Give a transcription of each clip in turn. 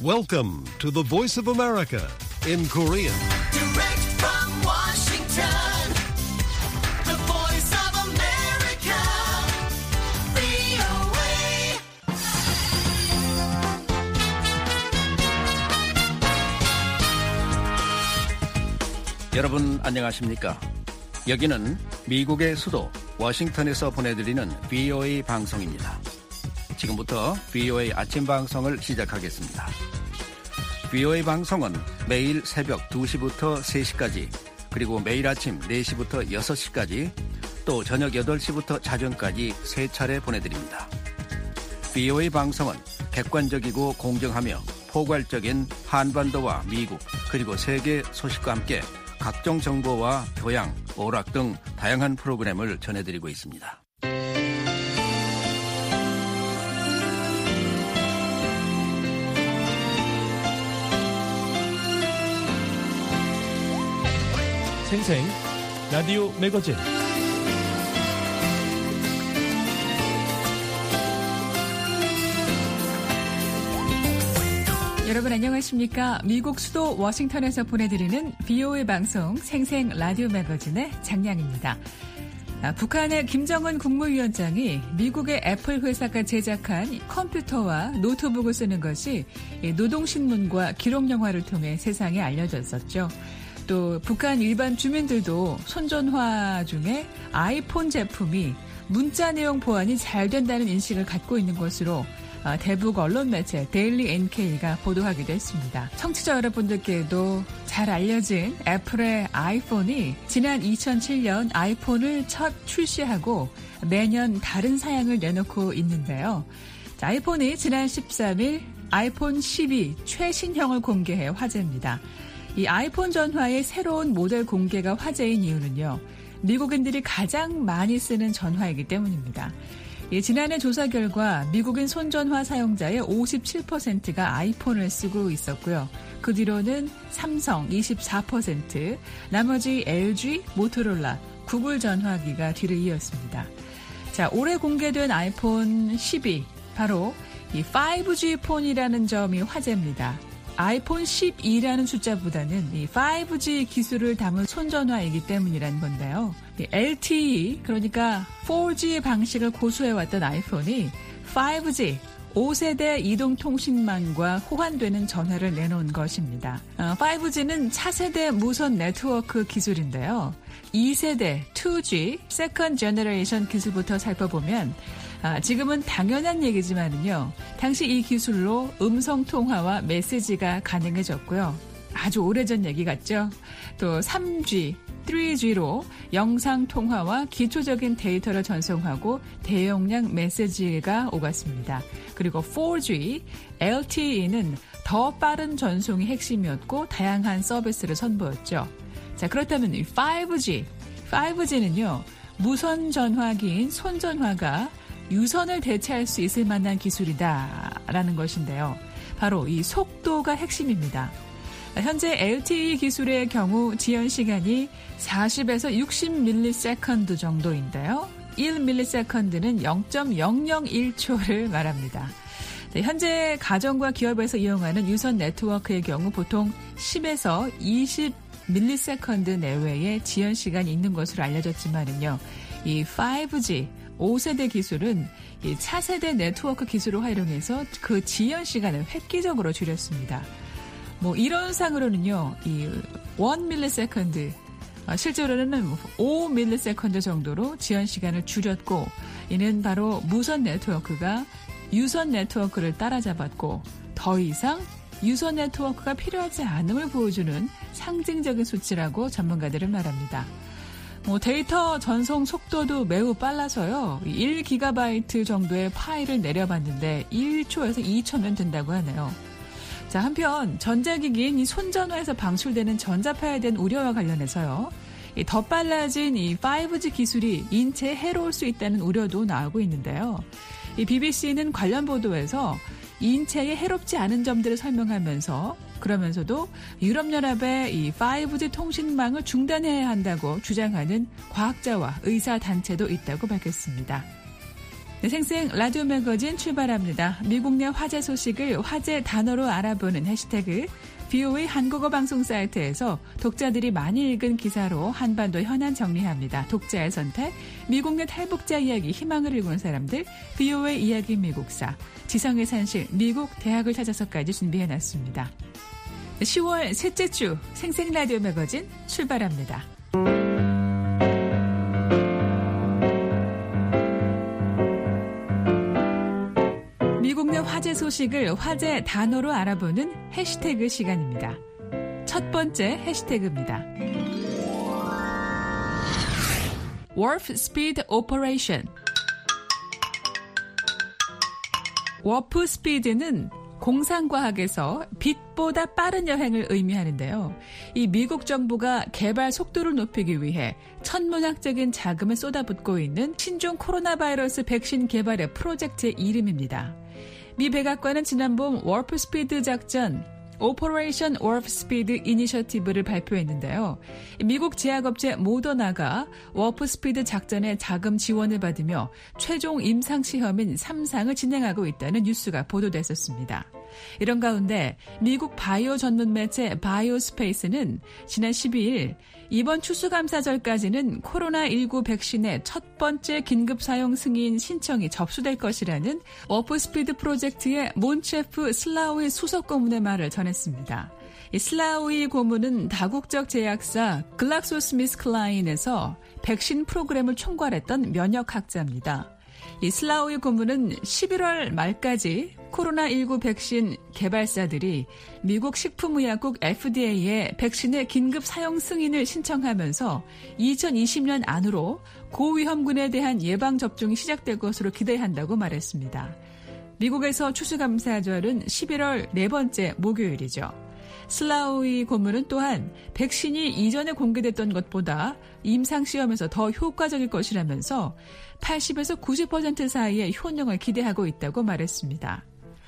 Welcome to the Voice of America in Korean. Direct from Washington, the Voice of America, VOA. 여러분 안녕하십니까? 여기는 미국의 수도 워싱턴에서 보내드리는 VOA 방송입니다. 지금부터 VOA 아침 방송을 시작하겠습니다. VOA 방송은 매일 새벽 2시부터 3시까지, 그리고 매일 아침 4시부터 6시까지, 또 저녁 8시부터 자정까지 3차례 보내드립니다. VOA 방송은 객관적이고 공정하며 포괄적인 한반도와 미국, 그리고 세계 소식과 함께 각종 정보와 교양, 오락 등 다양한 프로그램을 전해드리고 있습니다. 생생 라디오 매거진. 여러분 안녕하십니까? 미국 수도 워싱턴에서 보내드리는 VOA 방송 생생 라디오 매거진의 장량입니다. 북한의 김정은 국무위원장이 미국의 애플 회사가 제작한 컴퓨터와 노트북을 쓰는 것이 노동신문과 기록영화를 통해 세상에 알려졌었죠. 또 북한 일반 주민들도 손전화 중에 아이폰 제품이 문자 내용 보안이 잘 된다는 인식을 갖고 있는 것으로 대북 언론 매체 데일리 NK가 보도하기도 했습니다. 청취자 여러분들께도 잘 알려진 애플의 아이폰이 지난 2007년 아이폰을 첫 출시하고 매년 다른 사양을 내놓고 있는데요. 아이폰이 지난 13일 아이폰 12 최신형을 공개해 화제입니다. 이 아이폰 전화의 새로운 모델 공개가 화제인 이유는요, 미국인들이 가장 많이 쓰는 전화이기 때문입니다. 지난해 조사 결과 미국인 손전화 사용자의 57%가 아이폰을 쓰고 있었고요. 그 뒤로는 삼성 24%, 나머지 LG, 모토로라, 구글 전화기가 뒤를 이었습니다. 자, 올해 공개된 아이폰 12, 바로 이 5G 폰이라는 점이 화제입니다. 아이폰 12라는 숫자보다는 이 5G 기술을 담은 손전화이기 때문이라는 건데요. LTE, 그러니까 4G 방식을 고수해왔던 아이폰이 5G, 5세대 이동통신망과 호환되는 전화를 내놓은 것입니다. 5G는 차세대 무선 네트워크 기술인데요. 2세대 2G, Second Generation 기술부터 살펴보면 지금은 당연한 얘기지만은요, 당시 이 기술로 음성통화와 메시지가 가능해졌고요. 아주 오래전 얘기 같죠? 또 3G, 3G로 영상통화와 기초적인 데이터를 전송하고 대용량 메시지가 오갔습니다. 그리고 4G, LTE는 더 빠른 전송이 핵심이었고 다양한 서비스를 선보였죠. 자, 그렇다면 이 5G는요, 무선 전화기인 손전화가 유선을 대체할 수 있을 만한 기술이다라는 것인데요. 바로 이 속도가 핵심입니다. 현재 LTE 기술의 경우 지연 시간이 40에서 60ms 정도인데요. 1ms는 0.001초를 말합니다. 현재 가정과 기업에서 이용하는 유선 네트워크의 경우 보통 10에서 20ms 내외의 지연 시간이 있는 것으로 알려졌지만은요, 이 5G 5세대 기술은 이 차세대 네트워크 기술을 활용해서 그 지연 시간을 획기적으로 줄였습니다. 이론상으로는요, 이 1ms, 실제로는 5ms 정도로 지연 시간을 줄였고, 이는 바로 무선 네트워크가 유선 네트워크를 따라잡았고, 더 이상 유선 네트워크가 필요하지 않음을 보여주는 상징적인 수치라고 전문가들은 말합니다. 데이터 전송 속도도 매우 빨라서요, 1GB 정도의 파일을 내려봤는데 1초에서 2초면 된다고 하네요. 자, 한편 전자기기인 이 손전화에서 방출되는 전자파에 대한 우려와 관련해서요, 더 빨라진 이 5G 기술이 인체에 해로울 수 있다는 우려도 나오고 있는데요. 이 BBC는 관련 보도에서 인체에 해롭지 않은 점들을 설명하면서, 그러면서도 유럽연합의 이 5G 통신망을 중단해야 한다고 주장하는 과학자와 의사단체도 있다고 밝혔습니다. 생생 라디오 매거진 출발합니다. 미국 내 화제 소식을 화제 단어로 알아보는 해시태그 VOA 한국어 방송 사이트에서 독자들이 많이 읽은 기사로 한반도 현안 정리합니다. 독자의 선택, 미국 내 탈북자 이야기 희망을 읽은 사람들, VOA 이야기 미국사, 지성의 산실, 미국 대학을 찾아서까지 준비해놨습니다. 10월 셋째 주 생생 라디오 매거진 출발합니다. 미국 내 화제 소식을 화제 단어로 알아보는 해시태그 시간입니다. 첫 번째 해시태그입니다. Warp Speed Operation. 워프 스피드는 공상과학에서 빛보다 빠른 여행을 의미하는데요. 이 미국 정부가 개발 속도를 높이기 위해 천문학적인 자금을 쏟아붓고 있는 신종 코로나 바이러스 백신 개발의 프로젝트의 이름입니다. 미 백악관은 지난 봄 워프 스피드 작전 오퍼레이션 워프 스피드 이니셔티브를 발표했는데요. 미국 제약업체 모더나가 워프 스피드 작전에 자금 지원을 받으며 최종 임상시험인 3상을 진행하고 있다는 뉴스가 보도됐었습니다. 이런 가운데 미국 바이오 전문 매체 바이오스페이스는 지난 12일 이번 추수감사절까지는 코로나19 백신의 첫 번째 긴급 사용 승인 신청이 접수될 것이라는 워프스피드 프로젝트의 몬체프 슬라우이 수석 고문의 말을 전했습니다. 이 슬라우이 고문은 다국적 제약사 글락소스미스클라인에서 백신 프로그램을 총괄했던 면역학자입니다. 이 슬라우이 고문은 11월 말까지 코로나19 백신 개발사들이 미국 식품의약국 FDA에 백신의 긴급 사용 승인을 신청하면서 2020년 안으로 고위험군에 대한 예방접종이 시작될 것으로 기대한다고 말했습니다. 미국에서 추수감사절은 11월 네 번째 목요일이죠. 슬라우이 고문은 또한 백신이 이전에 공개됐던 것보다 임상시험에서 더 효과적일 것이라면서 80에서 90% 사이의 효능을 기대하고 있다고 말했습니다.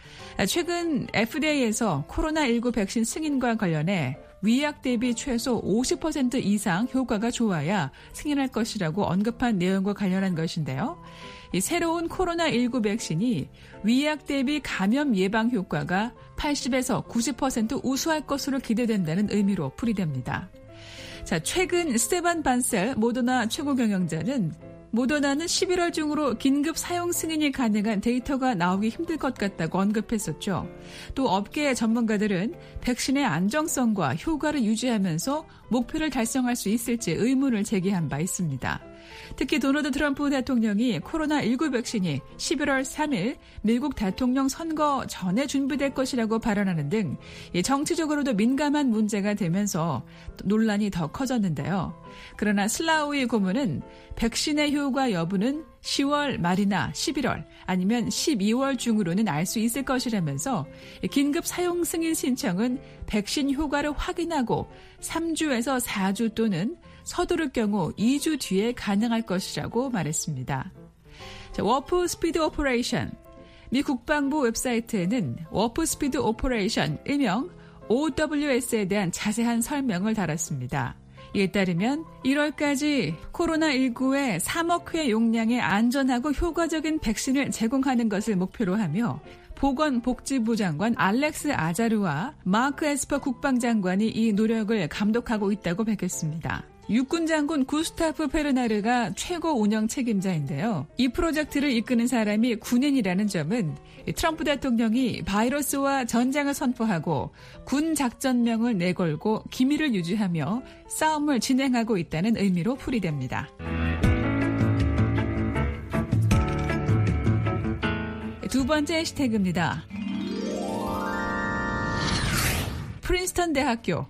최근 FDA에서 코로나19 백신 승인과 관련해 위약 대비 최소 50% 이상 효과가 좋아야 승인할 것이라고 언급한 내용과 관련한 것인데요. 이 새로운 코로나19 백신이 위약 대비 감염 예방 효과가 80에서 90% 우수할 것으로 기대된다는 의미로 풀이됩니다. 자, 최근 스테반 반셀 모더나 최고 경영자는 모더나는 11월 중으로 긴급 사용 승인이 가능한 데이터가 나오기 힘들 것 같다고 언급했었죠. 또 업계의 전문가들은 백신의 안정성과 효과를 유지하면서 목표를 달성할 수 있을지 의문을 제기한 바 있습니다. 특히 도널드 트럼프 대통령이 코로나19 백신이 11월 3일 미국 대통령 선거 전에 준비될 것이라고 발언하는 등 정치적으로도 민감한 문제가 되면서 논란이 더 커졌는데요. 그러나 슬라우이 고문은 백신의 효과 여부는 10월 말이나 11월 아니면 12월 중으로는 알 수 있을 것이라면서 긴급 사용 승인 신청은 백신 효과를 확인하고 3주에서 4주 또는 서두를 경우 2주 뒤에 가능할 것이라고 말했습니다. 자, 워프 스피드 오퍼레이션. 미 국방부 웹사이트에는 워프 스피드 오퍼레이션 일명 OWS에 대한 자세한 설명을 달았습니다. 이에 따르면 1월까지 코로나19에 3억 회 용량의 안전하고 효과적인 백신을 제공하는 것을 목표로 하며 보건복지부 장관 알렉스 아자르와 마크 에스퍼 국방장관이 이 노력을 감독하고 있다고 밝혔습니다. 육군 장군 구스타프 페르나르가 최고 운영 책임자인데요. 이 프로젝트를 이끄는 사람이 군인이라는 점은 트럼프 대통령이 바이러스와 전쟁을 선포하고 군 작전명을 내걸고 기밀을 유지하며 싸움을 진행하고 있다는 의미로 풀이됩니다. 두 번째 해시태그입니다. 프린스턴 대학교.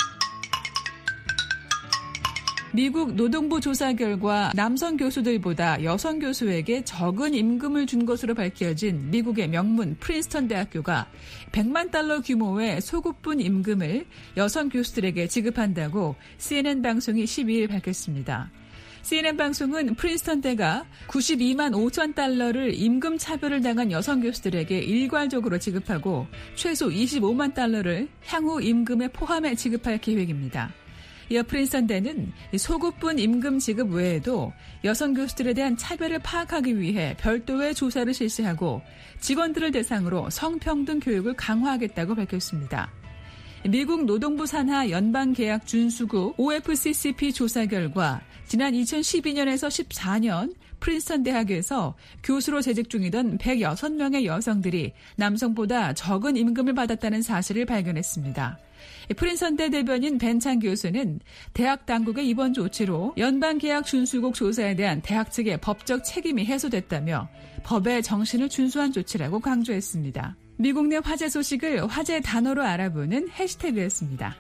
미국 노동부 조사 결과 남성 교수들보다 여성 교수에게 적은 임금을 준 것으로 밝혀진 미국의 명문 프린스턴 대학교가 100만 달러 규모의 소급분 임금을 여성 교수들에게 지급한다고 CNN 방송이 12일 밝혔습니다. CNN 방송은 프린스턴대가 92만 5천 달러를 임금 차별을 당한 여성 교수들에게 일괄적으로 지급하고 최소 25만 달러를 향후 임금에 포함해 지급할 계획입니다. 이어 프린스턴대는 소급분 임금 지급 외에도 여성 교수들에 대한 차별을 파악하기 위해 별도의 조사를 실시하고 직원들을 대상으로 성평등 교육을 강화하겠다고 밝혔습니다. 미국 노동부 산하 연방계약 준수국 OFCCP 조사 결과 지난 2012년에서 14년 프린스턴 대학에서 교수로 재직 중이던 106명의 여성들이 남성보다 적은 임금을 받았다는 사실을 발견했습니다. 프린스턴대 대변인 벤찬 교수는 대학 당국의 이번 조치로 연방계약 준수국 조사에 대한 대학 측의 법적 책임이 해소됐다며 법의 정신을 준수한 조치라고 강조했습니다. 미국 내 화제 소식을 화제 단어로 알아보는 해시태그였습니다.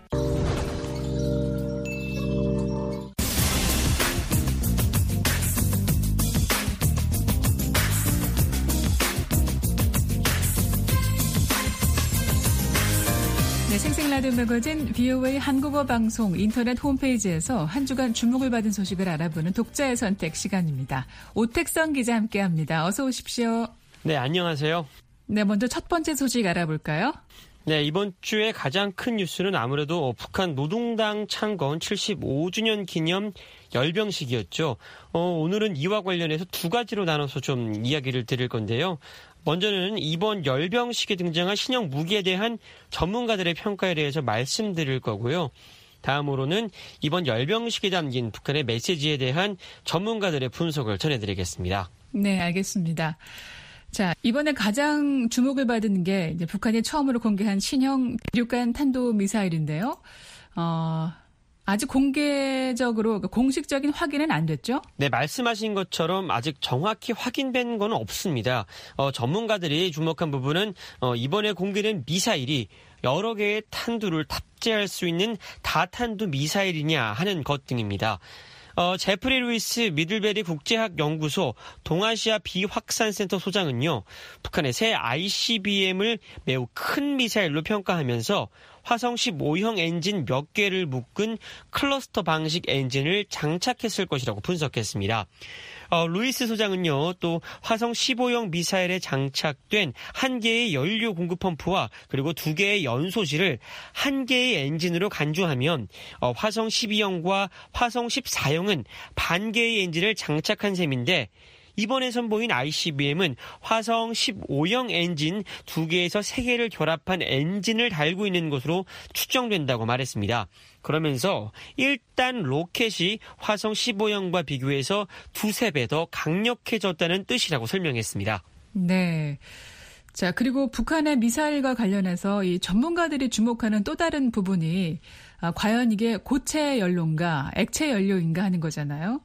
네, 생생라디오 매거진 VOA 한국어 방송 인터넷 홈페이지에서 한 주간 주목을 받은 소식을 알아보는 독자의 선택 시간입니다. 오택성 기자 함께합니다. 어서 오십시오. 네, 안녕하세요. 네, 먼저 첫 번째 소식 알아볼까요? 네, 이번 주에 가장 큰 뉴스는 아무래도 북한 노동당 창건 75주년 기념 열병식이었죠. 오늘은 이와 관련해서 두 가지로 나눠서 좀 이야기를 드릴 건데요. 먼저는 이번 열병식에 등장한 신형 무기에 대한 전문가들의 평가에 대해서 말씀드릴 거고요. 다음으로는 이번 열병식에 담긴 북한의 메시지에 대한 전문가들의 분석을 전해드리겠습니다. 네, 알겠습니다. 자, 이번에 가장 주목을 받은 게 이제 북한이 처음으로 공개한 신형 대륙간 탄도미사일인데요. 아직 공개적으로 공식적인 확인은 안 됐죠? 네, 말씀하신 것처럼 아직 정확히 확인된 건 없습니다. 전문가들이 주목한 부분은 이번에 공개된 미사일이 여러 개의 탄두를 탑재할 수 있는 다탄두 미사일이냐 하는 것 등입니다. 제프리 루이스 미들베리 국제학연구소 동아시아 비확산센터 소장은요, 북한의 새 ICBM을 매우 큰 미사일로 평가하면서 화성 15형 엔진 몇 개를 묶은 클러스터 방식 엔진을 장착했을 것이라고 분석했습니다. 루이스 소장은요, 또 화성 15형 미사일에 장착된 한 개의 연료 공급 펌프와 그리고 두 개의 연소실을 한 개의 엔진으로 간주하면 화성 12형과 화성 14형은 반 개의 엔진을 장착한 셈인데, 이번에 선보인 ICBM은 화성 15형 엔진 2개에서 3개를 결합한 엔진을 달고 있는 것으로 추정된다고 말했습니다. 그러면서 일단 로켓이 화성 15형과 비교해서 2-3배 더 강력해졌다는 뜻이라고 설명했습니다. 네. 자, 그리고 북한의 미사일과 관련해서 이 전문가들이 주목하는 또 다른 부분이 과연 이게 고체 연료인가 액체 연료인가 하는 거잖아요.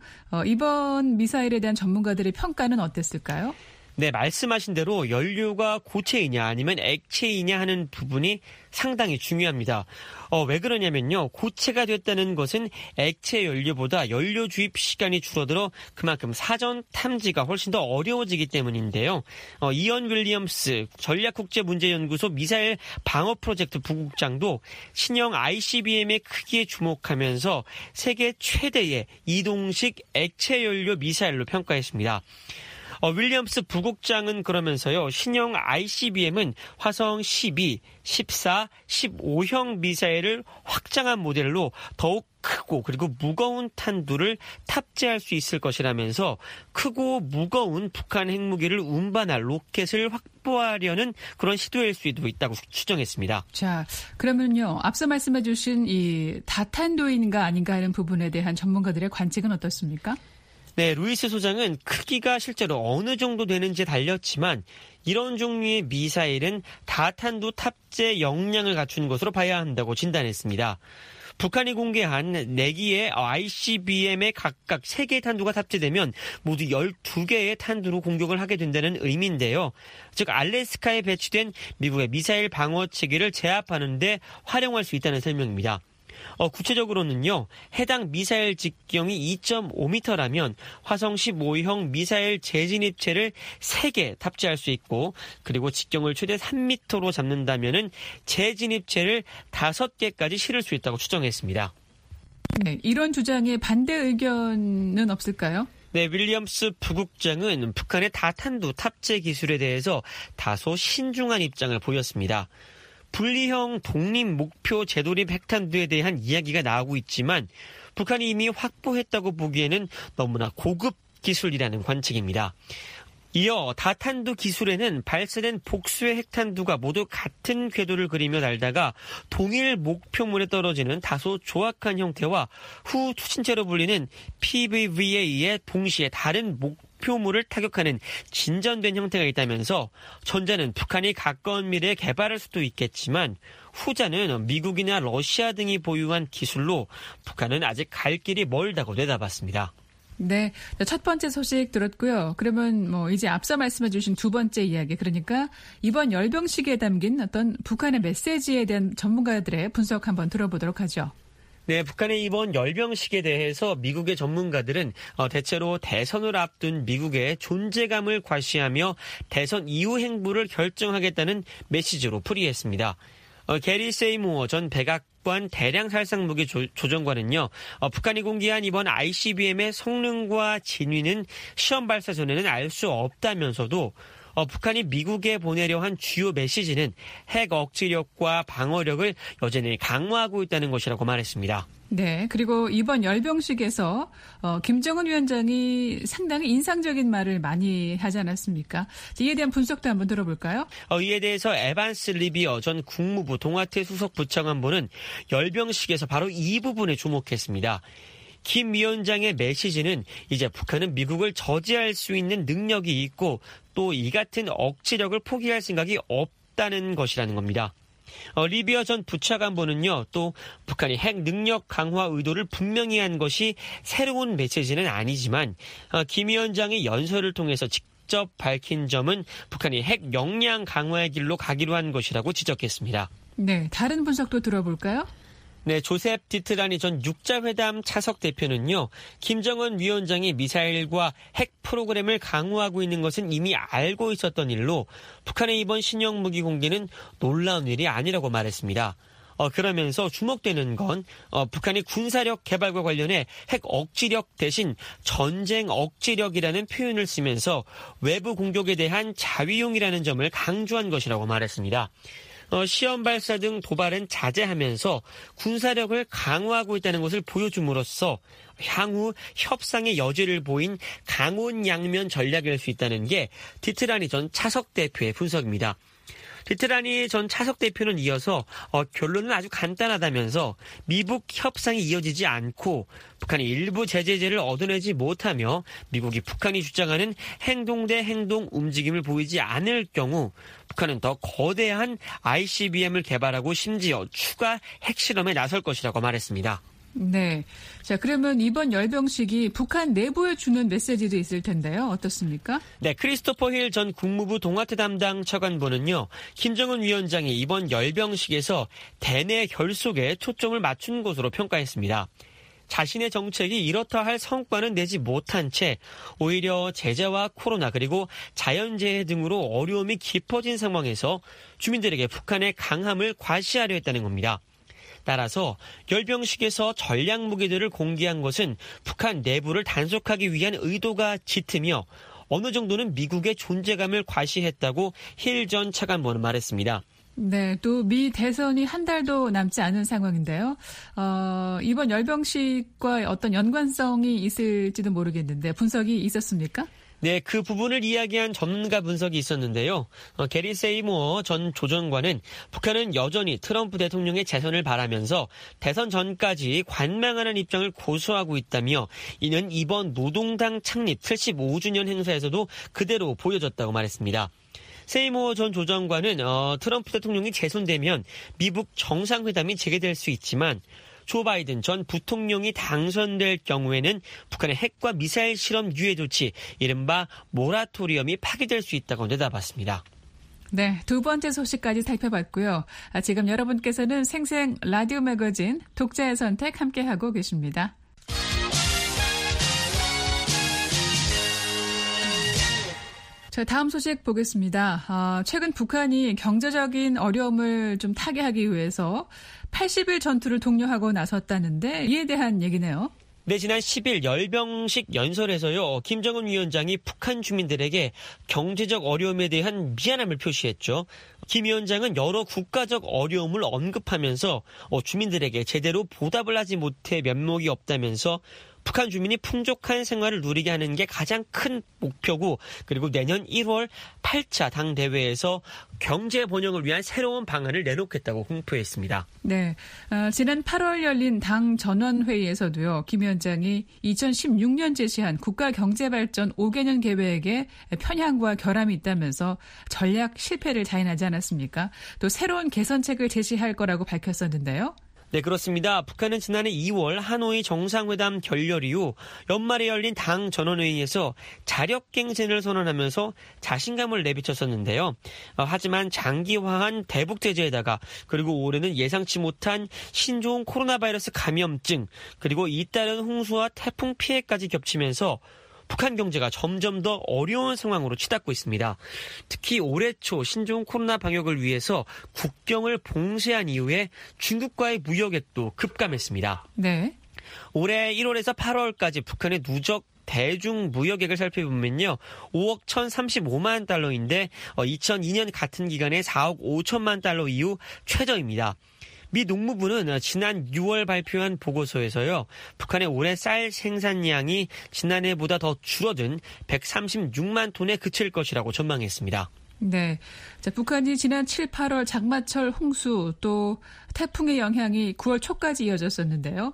이번 미사일에 대한 전문가들의 평가는 어땠을까요? 네, 말씀하신 대로 연료가 고체이냐 아니면 액체이냐 하는 부분이 상당히 중요합니다. 왜 그러냐면요, 고체가 됐다는 것은 액체 연료보다 연료 주입 시간이 줄어들어 그만큼 사전 탐지가 훨씬 더 어려워지기 때문인데요. 이언 윌리엄스 전략국제문제연구소 미사일 방어 프로젝트 부국장도 신형 ICBM의 크기에 주목하면서 세계 최대의 이동식 액체 연료 미사일로 평가했습니다. 윌리엄스 부국장은 그러면서요, 신형 ICBM은 화성 12, 14, 15형 미사일을 확장한 모델로 더욱 크고 그리고 무거운 탄두를 탑재할 수 있을 것이라면서 크고 무거운 북한 핵무기를 운반할 로켓을 확보하려는 그런 시도일 수도 있다고 추정했습니다. 자, 그러면요, 앞서 말씀해 주신 이 다탄두인가 아닌가 하는 부분에 대한 전문가들의 관측은 어떻습니까? 네, 루이스 소장은 크기가 실제로 어느 정도 되는지 달렸지만 이런 종류의 미사일은 다탄두 탑재 역량을 갖춘 것으로 봐야 한다고 진단했습니다. 북한이 공개한 4기의 ICBM에 각각 3개의 탄두가 탑재되면 모두 12개의 탄두로 공격을 하게 된다는 의미인데요. 즉 알래스카에 배치된 미국의 미사일 방어 체계를 제압하는 데 활용할 수 있다는 설명입니다. 구체적으로는요, 해당 미사일 직경이 2.5m라면 화성 15형 미사일 재진입체를 3개 탑재할 수 있고, 그리고 직경을 최대 3m로 잡는다면은 재진입체를 5개까지 실을 수 있다고 추정했습니다. 네, 이런 주장에 반대 의견은 없을까요? 네, 윌리엄스 부국장은 북한의 다탄두 탑재 기술에 대해서 다소 신중한 입장을 보였습니다. 분리형 독립 목표 재도입 핵탄두에 대한 이야기가 나오고 있지만 북한이 이미 확보했다고 보기에는 너무나 고급 기술이라는 관측입니다. 이어 다탄두 기술에는 발사된 복수의 핵탄두가 모두 같은 궤도를 그리며 날다가 동일 목표물에 떨어지는 다소 조악한 형태와 후 투신체로 불리는 PVV에 의해 동시에 다른 목표물을 타격하는 진전된 형태가 있다면서 전자는 북한이 가까운 미래에 개발할 수도 있겠지만 후자는 미국이나 러시아 등이 보유한 기술로 북한은 아직 갈 길이 멀다고 내다봤습니다. 네. 첫 번째 소식 들었고요. 그러면 이제 앞서 말씀해 주신 두 번째 이야기, 그러니까 이번 열병식에 담긴 어떤 북한의 메시지에 대한 전문가들의 분석 한번 들어보도록 하죠. 네, 북한의 이번 열병식에 대해서 미국의 전문가들은 대체로 대선을 앞둔 미국의 존재감을 과시하며 대선 이후 행보를 결정하겠다는 메시지로 풀이했습니다. 게리 세이모어 전 백악관 대량살상무기 조정관은요, 북한이 공개한 이번 ICBM의 성능과 진위는 시험 발사 전에는 알 수 없다면서도 북한이 미국에 보내려 한 주요 메시지는 핵 억지력과 방어력을 여전히 강화하고 있다는 것이라고 말했습니다. 네, 그리고 이번 열병식에서 김정은 위원장이 상당히 인상적인 말을 많이 하지 않았습니까? 이에 대한 분석도 한번 들어볼까요? 이에 대해서 에반스 리비어 전 국무부 동아태 수석 부차관보는 열병식에서 바로 이 부분에 주목했습니다. 김 위원장의 메시지는 이제 북한은 미국을 저지할 수 있는 능력이 있고 또 이 같은 억지력을 포기할 생각이 없다는 것이라는 겁니다. 리비어 전 부차관보는요, 또 북한이 핵 능력 강화 의도를 분명히 한 것이 새로운 메시지는 아니지만 김 위원장의 연설을 통해서 직접 밝힌 점은 북한이 핵 역량 강화의 길로 가기로 한 것이라고 지적했습니다. 네, 다른 분석도 들어볼까요? 네, 조셉 디트라니 전 육자회담 차석 대표는요, 김정은 위원장이 미사일과 핵 프로그램을 강화하고 있는 것은 이미 알고 있었던 일로 북한의 이번 신형 무기 공개는 놀라운 일이 아니라고 말했습니다. 그러면서 주목되는 건 북한이 군사력 개발과 관련해 핵 억지력 대신 전쟁 억지력이라는 표현을 쓰면서 외부 공격에 대한 자위용이라는 점을 강조한 것이라고 말했습니다. 시험 발사 등 도발은 자제하면서 군사력을 강화하고 있다는 것을 보여줌으로써 향후 협상의 여지를 보인 강혼양면 전략일 수 있다는 게 디트라니 전 차석 대표의 분석입니다. 디트라니 전 차석 대표는 이어서 결론은 아주 간단하다면서 미북 협상이 이어지지 않고 북한이 일부 제재를 얻어내지 못하며 미국이 북한이 주장하는 행동 대 행동 움직임을 보이지 않을 경우 북한은 더 거대한 ICBM을 개발하고 심지어 추가 핵실험에 나설 것이라고 말했습니다. 네. 자, 그러면 이번 열병식이 북한 내부에 주는 메시지도 있을 텐데요. 어떻습니까? 네, 크리스토퍼 힐 전 국무부 동아태 담당 차관보는요, 김정은 위원장이 이번 열병식에서 대내 결속에 초점을 맞춘 것으로 평가했습니다. 자신의 정책이 이렇다 할 성과는 내지 못한 채 오히려 제재와 코로나 그리고 자연재해 등으로 어려움이 깊어진 상황에서 주민들에게 북한의 강함을 과시하려 했다는 겁니다. 따라서 열병식에서 전략무기들을 공개한 것은 북한 내부를 단속하기 위한 의도가 짙으며 어느 정도는 미국의 존재감을 과시했다고 힐 전 차관보는 말했습니다. 네, 또 미 대선이 한 달도 남지 않은 상황인데요. 이번 열병식과 어떤 연관성이 있을지도 모르겠는데 분석이 있었습니까? 네, 그 부분을 이야기한 전문가 분석이 있었는데요. 게리 세이모어 전 조정관은 북한은 여전히 트럼프 대통령의 재선을 바라면서 대선 전까지 관망하는 입장을 고수하고 있다며 이는 이번 노동당 창립 75주년 행사에서도 그대로 보여졌다고 말했습니다. 세이모어 전 조정관은 트럼프 대통령이 재선되면 미북 정상회담이 재개될 수 있지만 조 바이든 전 부통령이 당선될 경우에는 북한의 핵과 미사일 실험 유예 조치, 이른바 모라토리엄이 파기될 수 있다고 내다봤습니다. 네, 두 번째 소식까지 살펴봤고요. 지금 여러분께서는 생생 라디오 매거진 독자의 선택 함께하고 계십니다. 자, 다음 소식 보겠습니다. 최근 북한이 경제적인 어려움을 좀 타개하기 위해서 80일 전투를 독려하고 나섰다는데 이에 대한 얘기네요. 네, 지난 10일 열병식 연설에서요, 김정은 위원장이 북한 주민들에게 경제적 어려움에 대한 미안함을 표시했죠. 김 위원장은 여러 국가적 어려움을 언급하면서 주민들에게 제대로 보답을 하지 못해 면목이 없다면서 북한 주민이 풍족한 생활을 누리게 하는 게 가장 큰 목표고, 그리고 내년 1월 8차 당 대회에서 경제 번영을 위한 새로운 방안을 내놓겠다고 공표했습니다. 네, 지난 8월 열린 당 전원회의에서도요, 김 위원장이 2016년 제시한 국가경제발전 5개년 계획에 편향과 결함이 있다면서 전략 실패를 자인하지 않았습니까? 또 새로운 개선책을 제시할 거라고 밝혔었는데요. 네, 그렇습니다. 북한은 지난해 2월 하노이 정상회담 결렬 이후 연말에 열린 당 전원회의에서 자력갱생을 선언하면서 자신감을 내비쳤었는데요. 하지만 장기화한 대북제재에다가 그리고 올해는 예상치 못한 신종 코로나 바이러스 감염증, 그리고 잇따른 홍수와 태풍 피해까지 겹치면서 북한 경제가 점점 더 어려운 상황으로 치닫고 있습니다. 특히 올해 초 신종 코로나 방역을 위해서 국경을 봉쇄한 이후에 중국과의 무역액도 급감했습니다. 네. 올해 1월에서 8월까지 북한의 누적 대중 무역액을 살펴보면요, 5억 1,035만 달러인데 2002년 같은 기간에 4억 5천만 달러 이후 최저입니다. 미 농무부는 지난 6월 발표한 보고서에서요, 북한의 올해 쌀 생산량이 지난해보다 더 줄어든 136만 톤에 그칠 것이라고 전망했습니다. 네. 자, 북한이 지난 7, 8월 장마철 홍수 또 태풍의 영향이 9월 초까지 이어졌었는데요.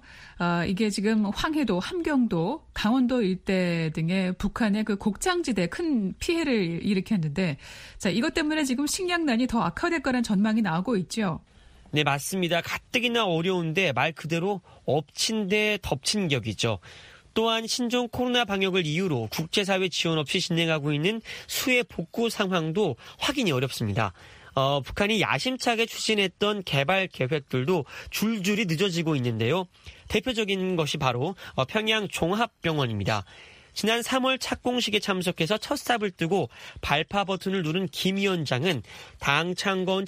이게 지금 황해도, 함경도, 강원도 일대 등의 북한의 그 곡장지대에 큰 피해를 일으켰는데, 자, 이것 때문에 지금 식량난이 더 악화될 거라는 전망이 나오고 있죠. 네, 맞습니다. 가뜩이나 어려운데 말 그대로 엎친 데 덮친 격이죠. 또한 신종 코로나 방역을 이유로 국제사회 지원 없이 진행하고 있는 수해 복구 상황도 확인이 어렵습니다. 북한이 야심차게 추진했던 개발 계획들도 줄줄이 늦어지고 있는데요. 대표적인 것이 바로 평양 종합병원입니다. 지난 3월 착공식에 참석해서 첫 삽을 뜨고 발파 버튼을 누른 김 위원장은 당 창건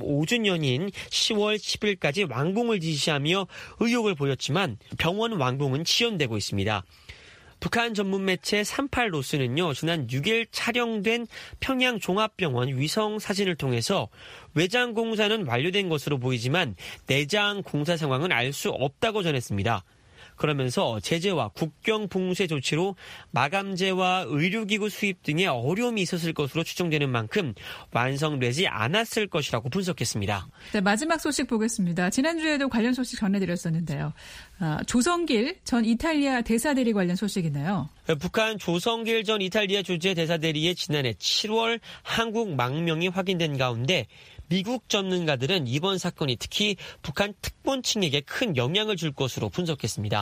75주년인 10월 10일까지 완공을 지시하며 의욕을 보였지만 병원 완공은 지연되고 있습니다. 북한 전문 매체 38로스는요, 지난 6일 촬영된 평양 종합병원 위성 사진을 통해서 외장 공사는 완료된 것으로 보이지만 내장 공사 상황은 알 수 없다고 전했습니다. 그러면서 제재와 국경 봉쇄 조치로 마감재와 의료기구 수입 등의 어려움이 있었을 것으로 추정되는 만큼 완성되지 않았을 것이라고 분석했습니다. 네, 마지막 소식 보겠습니다. 지난주에도 관련 소식 전해드렸었는데요. 조성길 전 이탈리아 대사대리 관련 소식이네요. 북한 조성길 전 이탈리아 주재 대사대리의 지난해 7월 한국 망명이 확인된 가운데 미국 전문가들은 이번 사건이 특히 북한 특본층에게 큰 영향을 줄 것으로 분석했습니다.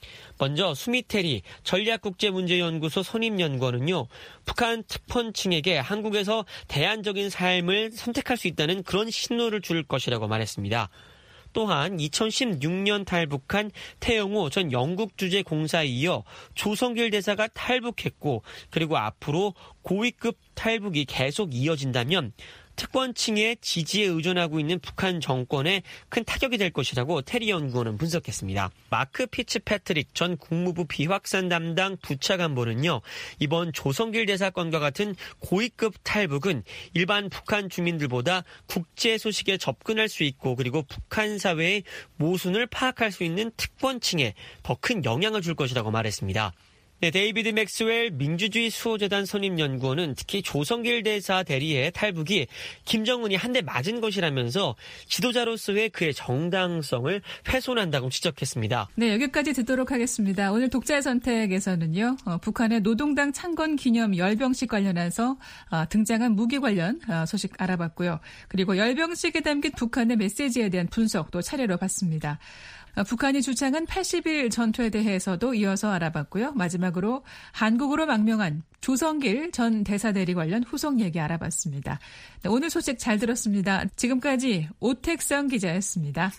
먼저 수미테리 전략국제문제연구소 선임연구원은요, 북한 특본층에게 한국에서 대안적인 삶을 선택할 수 있다는 그런 신호를 줄 것이라고 말했습니다. 또한 2016년 탈북한 태영호 전 영국 주재 공사에 이어 조성길 대사가 탈북했고, 그리고 앞으로 고위급 탈북이 계속 이어진다면 특권층의 지지에 의존하고 있는 북한 정권에 큰 타격이 될 것이라고 테리 연구원은 분석했습니다. 마크 피츠패트릭 전 국무부 비확산 담당 부차관보는요, 이번 조성길 대사 건과 같은 고위급 탈북은 일반 북한 주민들보다 국제 소식에 접근할 수 있고, 그리고 북한 사회의 모순을 파악할 수 있는 특권층에 더 큰 영향을 줄 것이라고 말했습니다. 네, 데이비드 맥스웰 민주주의 수호재단 선임연구원은 특히 조성길 대사 대리의 탈북이 김정은이 한 대 맞은 것이라면서 지도자로서의 그의 정당성을 훼손한다고 지적했습니다. 네, 여기까지 듣도록 하겠습니다. 오늘 독자의 선택에서는요, 북한의 노동당 창건 기념 열병식 관련해서 등장한 무기 관련 소식 알아봤고요. 그리고 열병식에 담긴 북한의 메시지에 대한 분석도 차례로 봤습니다. 북한이 주창한 80일 전투에 대해서도 이어서 알아봤고요. 마지막으로 한국으로 망명한 조성길 전 대사대리 관련 후속 얘기 알아봤습니다. 네, 오늘 소식 잘 들었습니다. 지금까지 오택성 기자였습니다.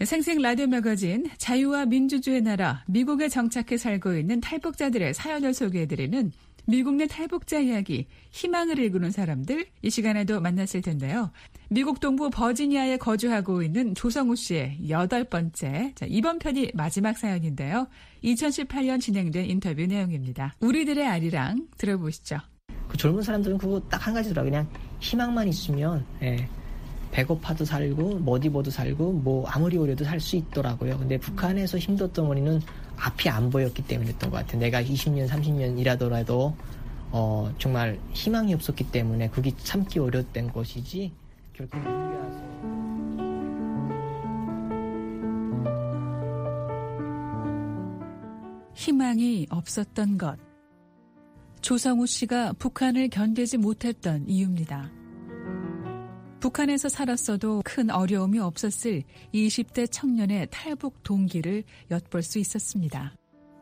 생생 라디오 매거진 자유와 민주주의 나라 미국에 정착해 살고 있는 탈북자들의 사연을 소개해드리는 미국 내 탈북자 이야기, 희망을 일구는 사람들, 이 시간에도 만났을 텐데요. 미국 동부 버지니아에 거주하고 있는 조성우 씨의 8번째, 이번 편이 마지막 사연인데요. 2018년 진행된 인터뷰 내용입니다. 우리들의 아리랑 들어보시죠. 그 젊은 사람들은 그거 딱 한 가지더라고요. 그냥 희망만 있으면 배고파도 살고 못 입어도 살고 뭐 아무리 어려도 살 수 있더라고요. 근데 북한에서 힘들었던 원인은 앞이 안 보였기 때문이었던 것 같아요. 내가 20년, 30년 일하더라도 정말 희망이 없었기 때문에 그게 참기 어려웠던 것이지 결국 여기 와서 희망이 없었던 것. 조성우 씨가 북한을 견디지 못했던 이유입니다. 북한에서 살았어도 큰 어려움이 없었을 20대 청년의 탈북 동기를 엿볼 수 있었습니다.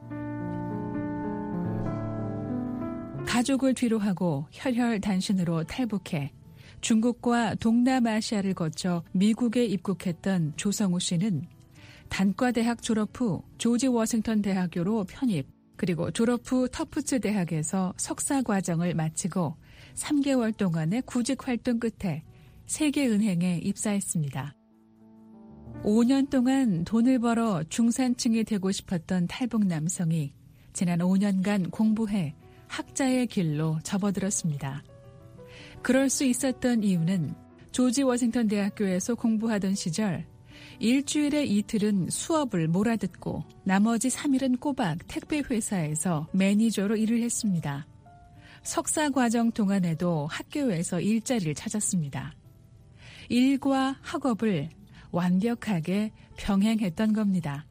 가족을 뒤로하고 혈혈단신으로 탈북해 중국과 동남아시아를 거쳐 미국에 입국했던 조성우 씨는 단과대학 졸업 후 조지 워싱턴 대학교로 편입, 그리고 졸업 후 터프츠 대학에서 석사 과정을 마치고 3개월 동안의 구직 활동 끝에 세계은행에 입사했습니다. 5년 동안 돈을 벌어 중산층이 되고 싶었던 탈북 남성이 지난 5년간 공부해 학자의 길로 접어들었습니다. 그럴 수 있었던 이유는 조지 워싱턴 대학교에서 공부하던 시절 일주일에 이틀은 수업을 몰아듣고 나머지 3일은 꼬박 택배회사에서 매니저로 일을 했습니다. 석사 과정 동안에도 학교에서 일자리를 찾았습니다. 일과 학업을 완벽하게 병행했던 겁니다.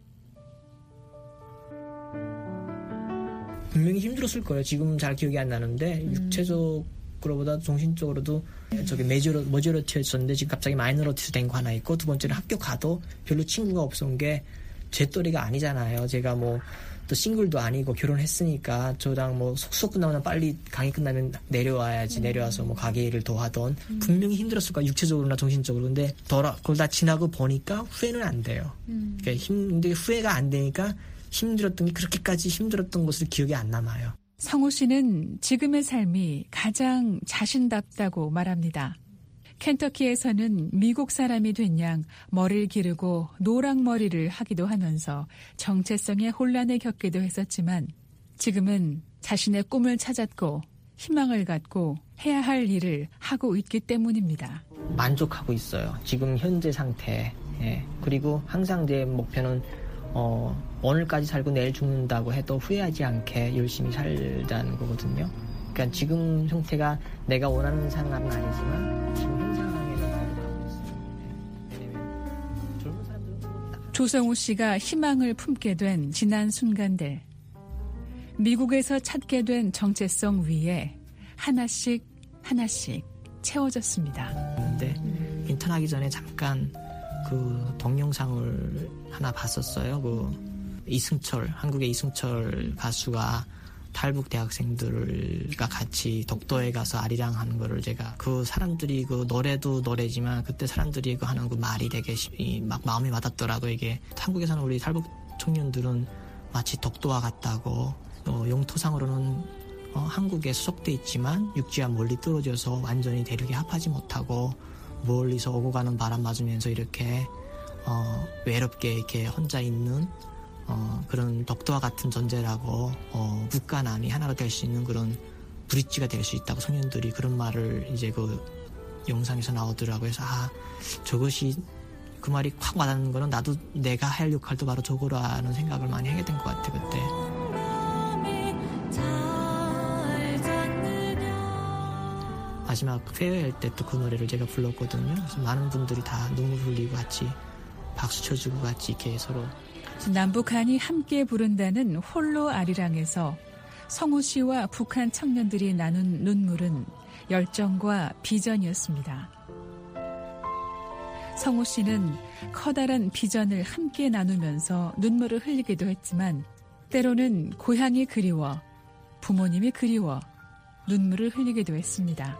분명히 힘들었을 거예요. 지금 잘 기억이 안 나는데 육체적으로보다 정신적으로도 저기 머저러티였었는데 지금 갑자기 마이너러티 된 거 하나 있고, 두 번째는 학교 가도 별로 친구가 없은 게 제 또래가 아니잖아요. 제가 뭐 또 싱글도 아니고 결혼했으니까 저랑 뭐 수업 끝나면 빨리 강의 끝나면 내려와야지. 내려와서 뭐 가게 일을 더 하던 분명히 힘들었을 거야. 육체적으로나 정신적으로. 근데 그걸 다 지나고 보니까 후회는 안 돼요. 그러니까 근데 후회가 안 되니까 힘들었던 게 그렇게까지 힘들었던 것을 기억이 안 남아요. 성우 씨는 지금의 삶이 가장 자신답다고 말합니다. 켄터키에서는 미국 사람이 된 양 머리를 기르고 노랑머리를 하기도 하면서 정체성의 혼란을 겪기도 했었지만 지금은 자신의 꿈을 찾았고 희망을 갖고 해야 할 일을 하고 있기 때문입니다. 만족하고 있어요. 지금 현재 상태. 그리고 항상 제 목표는 오늘까지 살고 내일 죽는다고 해도 후회하지 않게 열심히 살자는 거거든요. 그러니까 지금 형태가 내가 원하는 상황은 아니지만 지금 현 상황에서 만족하고 있어요. 왜냐면 젊은 사람들은 조성우 씨가 희망을 품게 된 지난 순간들. 미국에서 찾게 된 정체성 위에 하나씩 채워졌습니다. 근데 인턴하기 전에 잠깐 그 동영상을 하나 봤었어요. 한국의 이승철 가수가 탈북 대학생들과 같이 독도에 가서 아리랑하는 거를 제가 그 사람들이 그 노래도 노래지만 그때 사람들이 그 하는 그 말이 되게 막 마음에 와닿더라고요. 이게 한국에서는 우리 탈북 청년들은 마치 독도와 같다고 영토상으로는 한국에 소속돼 있지만 육지와 멀리 떨어져서 완전히 대륙에 합하지 못하고 멀리서 오고 가는 바람 맞으면서 이렇게 외롭게 이렇게 혼자 있는 그런 독도와 같은 존재라고 국가난이 하나가 될 수 있는 그런 브릿지가 될 수 있다고 청년들이 그런 말을 이제 그 영상에서 나오더라고요. 그래서 저것이 그 말이 확 와닿는 거는 나도 내가 할 역할도 바로 저거라는 생각을 많이 하게 된 것 같아요. 그때. 마지막 페어웨이 때 또 그 노래를 제가 불렀거든요. 그래서 많은 분들이 다 눈물 흘리고 같이 박수 쳐주고 같이 이렇게 서로 남북한이 함께 부른다는 홀로 아리랑에서 성우 씨와 북한 청년들이 나눈 눈물은 열정과 비전이었습니다. 성우 씨는 커다란 비전을 함께 나누면서 눈물을 흘리기도 했지만 때로는 고향이 그리워, 부모님이 그리워 눈물을 흘리기도 했습니다.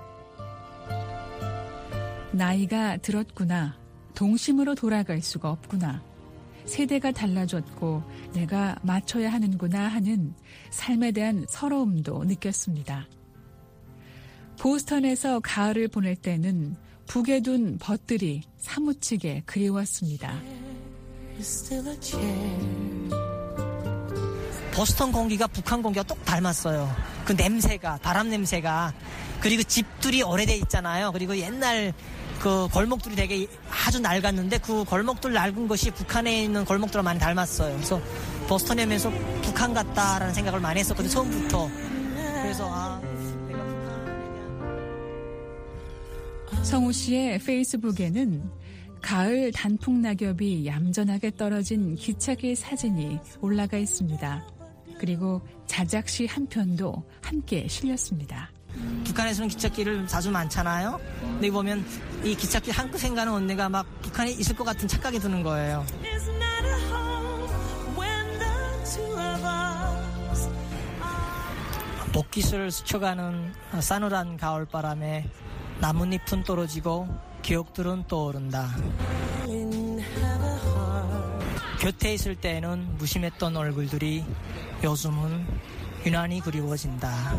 나이가 들었구나, 동심으로 돌아갈 수가 없구나, 세대가 달라졌고 내가 맞춰야 하는구나 하는 삶에 대한 서러움도 느꼈습니다. 보스턴에서 가을을 보낼 때는 북에 둔 벗들이 사무치게 그리웠습니다. 보스턴 공기가 북한 공기가 똑 닮았어요. 그 냄새가, 바람 냄새가. 그리고 집들이 오래돼 있잖아요. 그리고 옛날 그 골목들이 되게 아주 낡았는데 그 골목들 낡은 것이 북한에 있는 골목들과 많이 닮았어요. 그래서 보스턴에 오면서 북한 같다라는 생각을 많이 했었거든요. 처음부터. 그래서 내가 북한에 대한... 성우 씨의 페이스북에는 가을 단풍 낙엽이 얌전하게 떨어진 기차길 사진이 올라가 있습니다. 그리고 자작시 한 편도 함께 실렸습니다. 북한에서는 기찻길을 자주 많잖아요. 근데 보면 이 기찻길 한 끗 가는 언니가 막 북한에 있을 것 같은 착각이 드는 거예요. 벚깃을 스쳐가는 싸늘한 가을바람에 나뭇잎은 떨어지고 기억들은 떠오른다. 곁에 있을 때는 무심했던 얼굴들이 요즘은 유난히 그리워진다.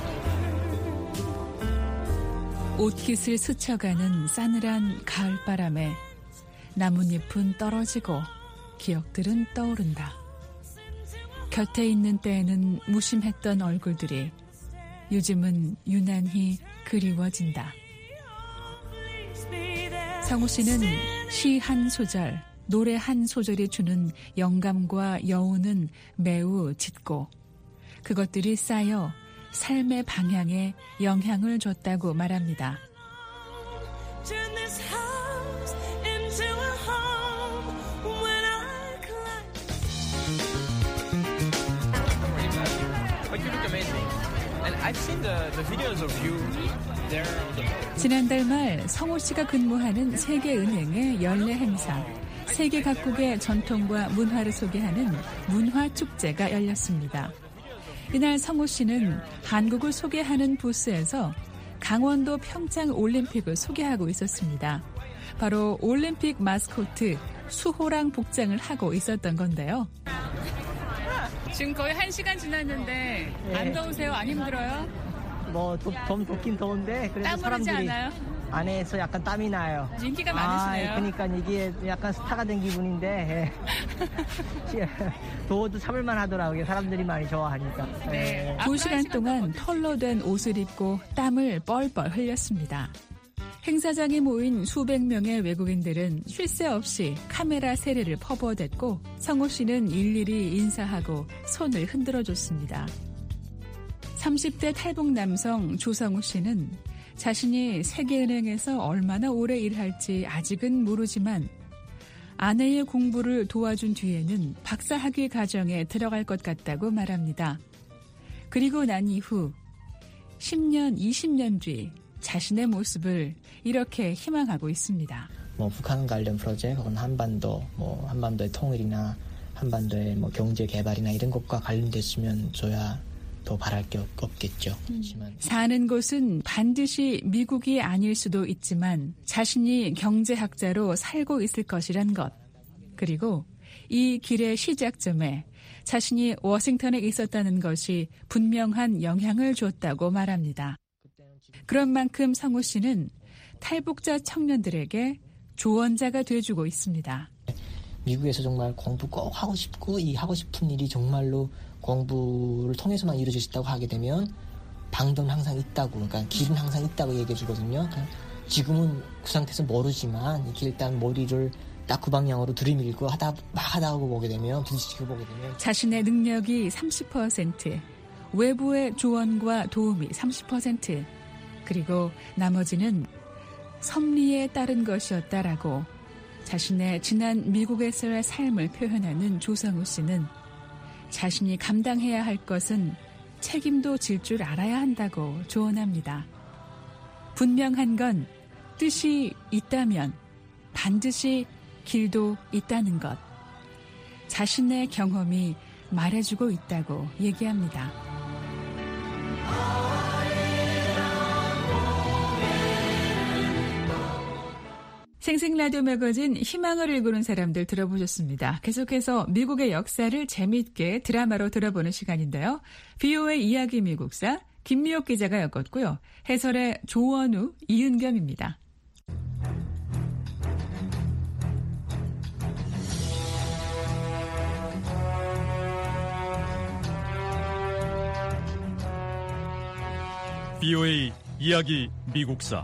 옷깃을 스쳐가는 싸늘한 가을바람에 나뭇잎은 떨어지고 기억들은 떠오른다. 곁에 있는 때에는 무심했던 얼굴들이 요즘은 유난히 그리워진다. 성우 씨는 시 한 소절, 노래 한 소절이 주는 영감과 여운은 매우 짙고 그것들이 쌓여 삶의 방향에 영향을 줬다고 말합니다. 지난달 말 성우 씨가 근무하는 세계은행의 연례 행사, 세계 각국의 전통과 문화를 소개하는 문화축제가 열렸습니다. 이날 성우 씨는 한국을 소개하는 부스에서 강원도 평창 올림픽을 소개하고 있었습니다. 바로 올림픽 마스코트 수호랑 복장을 하고 있었던 건데요. 지금 거의 1시간 지났는데 안 더우세요? 안 힘들어요? 좀 덥긴 더운데 그래도 땀 흐르지 않아요? 안에서 약간 땀이 나요. 인기가 많으시네요. 그러니까 이게 약간 스타가 된 기분인데 더워도 참을만 하더라고요. 사람들이 많이 좋아하니까. 네. 2시간 동안 털로 된 옷을 입고 땀을 뻘뻘 흘렸습니다. 행사장에 모인 수백 명의 외국인들은 쉴 새 없이 카메라 세례를 퍼부어댔고 성우 씨는 일일이 인사하고 손을 흔들어줬습니다. 30대 탈북 남성 조성우 씨는 자신이 세계은행에서 얼마나 오래 일할지 아직은 모르지만 아내의 공부를 도와준 뒤에는 박사학위 과정에 들어갈 것 같다고 말합니다. 그리고 난 이후 10년, 20년 뒤 자신의 모습을 이렇게 희망하고 있습니다. 북한 관련 프로젝트 혹은 한반도의 통일이나 한반도의 경제 개발이나 이런 것과 관련됐으면 줘야 더 바랄 게 없겠죠. 사는 곳은 반드시 미국이 아닐 수도 있지만 자신이 경제학자로 살고 있을 것이란 것. 그리고 이 길의 시작점에 자신이 워싱턴에 있었다는 것이 분명한 영향을 줬다고 말합니다. 그런 만큼 성우 씨는 탈북자 청년들에게 조언자가 돼주고 있습니다. 미국에서 정말 공부 꼭 하고 싶고 이 하고 싶은 일이 정말로 공부를 통해서만 이루어질 수 있다고 하게 되면 방법은 항상 있다고, 그러니까 길은 항상 있다고 얘기해 주거든요. 그러니까 지금은 그 상태에서 모르지만 이렇게 일단 머리를 딱 그 방향으로 들이밀고 하다 보게 되면 부딪히고 보게 되면 자신의 능력이 30%, 외부의 조언과 도움이 30%, 그리고 나머지는 섭리에 따른 것이었다라고 자신의 지난 미국에서의 삶을 표현하는 조성우 씨는 자신이 감당해야 할 것은 책임도 질 줄 알아야 한다고 조언합니다. 분명한 건 뜻이 있다면 반드시 길도 있다는 것. 자신의 경험이 말해주고 있다고 얘기합니다. 생생라디오 매거진 희망을 일구는 사람들 들어보셨습니다. 계속해서 미국의 역사를 재미있게 드라마로 들어보는 시간인데요. VOA 이야기 미국사 김미옥 기자가 엮었고요. 해설의 조원우, 이은겸입니다. VOA 이야기 미국사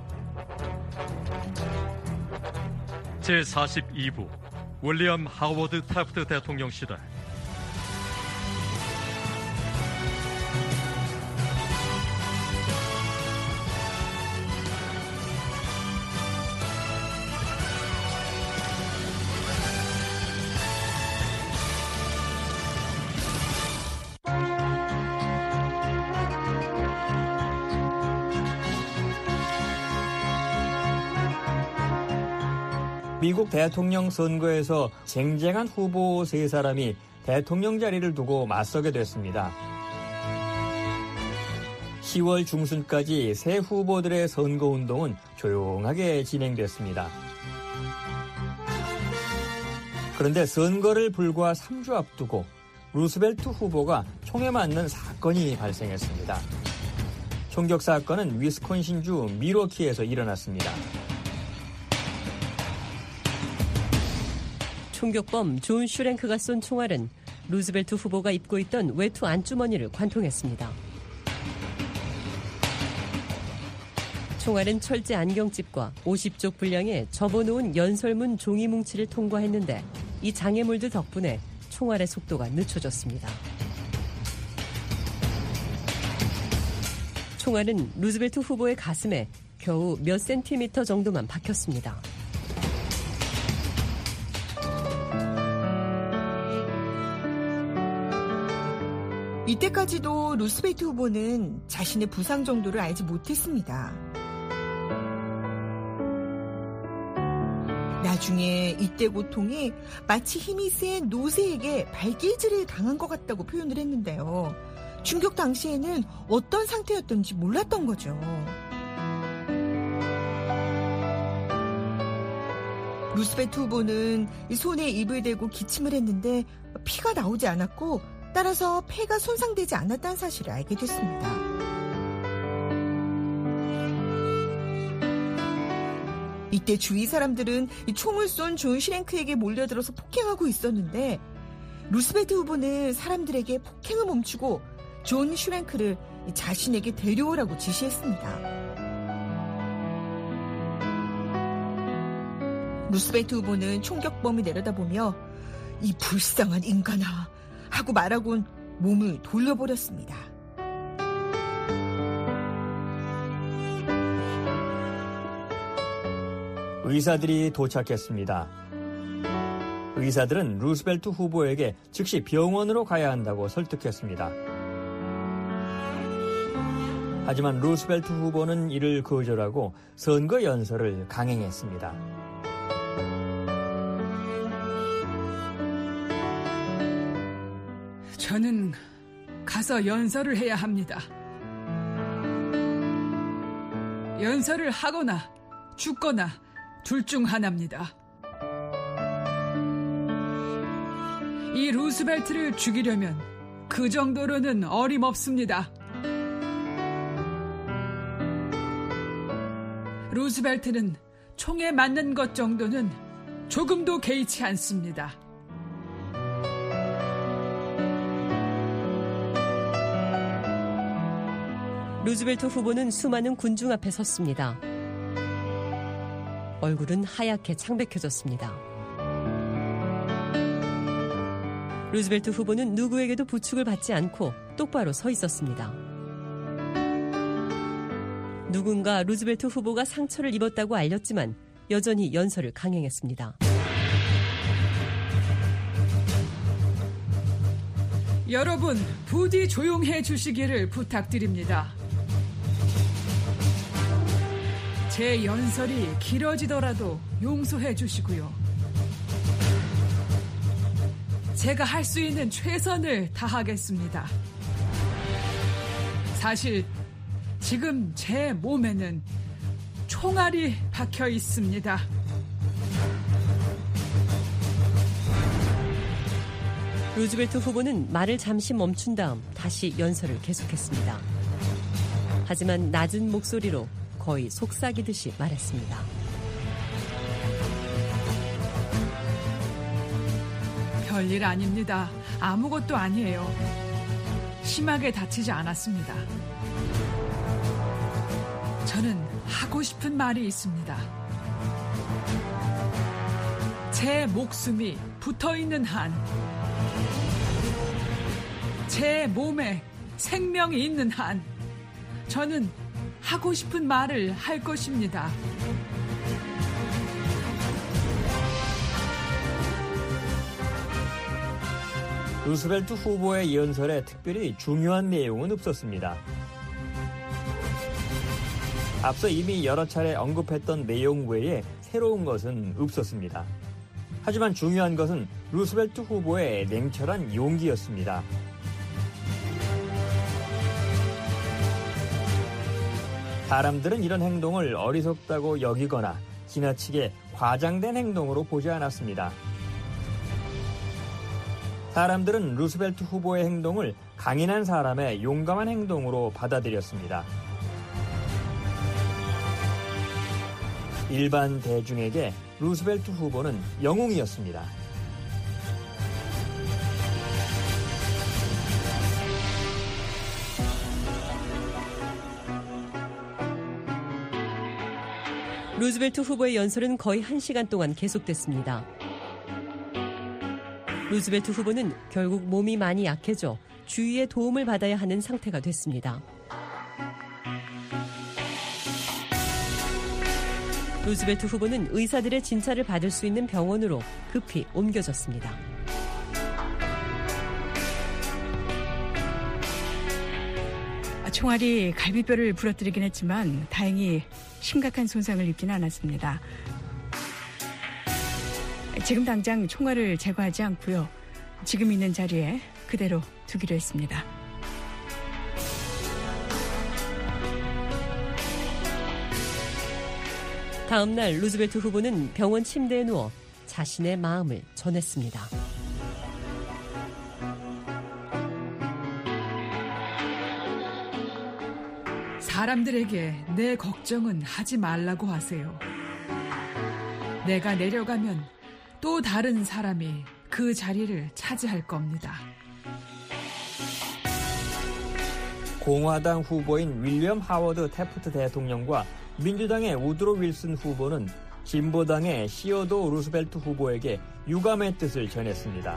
제42부 윌리엄 하워드 태프트 대통령 시대. 미국 대통령 선거에서 쟁쟁한 후보 3사람이 대통령 자리를 두고 맞서게 됐습니다. 10월 중순까지 새 후보들의 선거운동은 조용하게 진행됐습니다. 그런데 선거를 불과 3주 앞두고 루스벨트 후보가 총에 맞는 사건이 발생했습니다. 총격 사건은 위스콘신주 밀워키에서 일어났습니다. 총격범 존 슈랭크가 쏜 총알은 루스벨트 후보가 입고 있던 외투 안주머니를 관통했습니다. 총알은 철제 안경집과 50쪽 분량의 접어놓은 연설문 종이 뭉치를 통과했는데 이 장애물들 덕분에 총알의 속도가 늦춰졌습니다. 총알은 루스벨트 후보의 가슴에 겨우 몇 센티미터 정도만 박혔습니다. 이때까지도 루스벨트 후보는 자신의 부상 정도를 알지 못했습니다. 나중에 이때 고통이 마치 힘이 센 노새에게 발길질을 당한 것 같다고 표현을 했는데요. 충격 당시에는 어떤 상태였던지 몰랐던 거죠. 루스벨트 후보는 손에 입을 대고 기침을 했는데 피가 나오지 않았고 따라서 폐가 손상되지 않았다는 사실을 알게 됐습니다. 이때 주위 사람들은 총을 쏜 존 슈랭크에게 몰려들어서 폭행하고 있었는데 루스벨트 후보는 사람들에게 폭행을 멈추고 존 슈랭크를 자신에게 데려오라고 지시했습니다. 루스벨트 후보는 총격범을 내려다보며 이 불쌍한 인간아 하고 말하곤 몸을 돌려버렸습니다. 의사들이 도착했습니다. 의사들은 루스벨트 후보에게 즉시 병원으로 가야 한다고 설득했습니다. 하지만 루스벨트 후보는 이를 거절하고 선거 연설을 강행했습니다. 저는 가서 연설을 해야 합니다. 연설을 하거나 죽거나 둘 중 하나입니다. 이 루스벨트를 죽이려면 그 정도로는 어림없습니다. 루스벨트는 총에 맞는 것 정도는 조금도 개의치 않습니다. 루스벨트 후보는 수많은 군중 앞에 섰습니다. 얼굴은 하얗게 창백해졌습니다. 루스벨트 후보는 누구에게도 부축을 받지 않고 똑바로 서 있었습니다. 누군가 루스벨트 후보가 상처를 입었다고 알렸지만 여전히 연설을 강행했습니다. 여러분, 부디 조용해 주시기를 부탁드립니다. 제 연설이 길어지더라도 용서해 주시고요. 제가 할 수 있는 최선을 다하겠습니다. 사실 지금 제 몸에는 총알이 박혀 있습니다. 루즈벨트 후보는 말을 잠시 멈춘 다음 다시 연설을 계속했습니다. 하지만 낮은 목소리로 거의 속삭이듯이 말했습니다. 별일 아닙니다. 아무것도 아니에요. 심하게 다치지 않았습니다. 저는 하고 싶은 말이 있습니다. 제 목숨이 붙어있는 한, 제 몸에 생명이 있는 한, 저는 하고 싶은 말을 할 것입니다. 루스벨트 후보의 연설에 특별히 중요한 내용은 없었습니다. 앞서 이미 여러 차례 언급했던 내용 외에 새로운 것은 없었습니다. 하지만 중요한 것은 루스벨트 후보의 냉철한 용기였습니다. 사람들은 이런 행동을 어리석다고 여기거나 지나치게 과장된 행동으로 보지 않았습니다. 사람들은 루스벨트 후보의 행동을 강인한 사람의 용감한 행동으로 받아들였습니다. 일반 대중에게 루스벨트 후보는 영웅이었습니다. 루즈벨트 후보의 연설은 거의 1시간 동안 계속됐습니다. 루즈벨트 후보는 결국 몸이 많이 약해져 주위의 도움을 받아야 하는 상태가 됐습니다. 루즈벨트 후보는 의사들의 진찰을 받을 수 있는 병원으로 급히 옮겨졌습니다. 총알이 갈비뼈를 부러뜨리긴 했지만 다행히 심각한 손상을 입지는 않았습니다. 지금 당장 총알을 제거하지 않고요. 지금 있는 자리에 그대로 두기로 했습니다. 다음 날 루즈벨트 후보는 병원 침대에 누워 자신의 마음을 전했습니다. 사람들에게 내 걱정은 하지 말라고 하세요. 내가 내려가면 또 다른 사람이 그 자리를 차지할 겁니다. 공화당 후보인 윌리엄 하워드 태프트 대통령과 민주당의 우드로 윌슨 후보는 진보당의 시어도 루스벨트 후보에게 유감의 뜻을 전했습니다.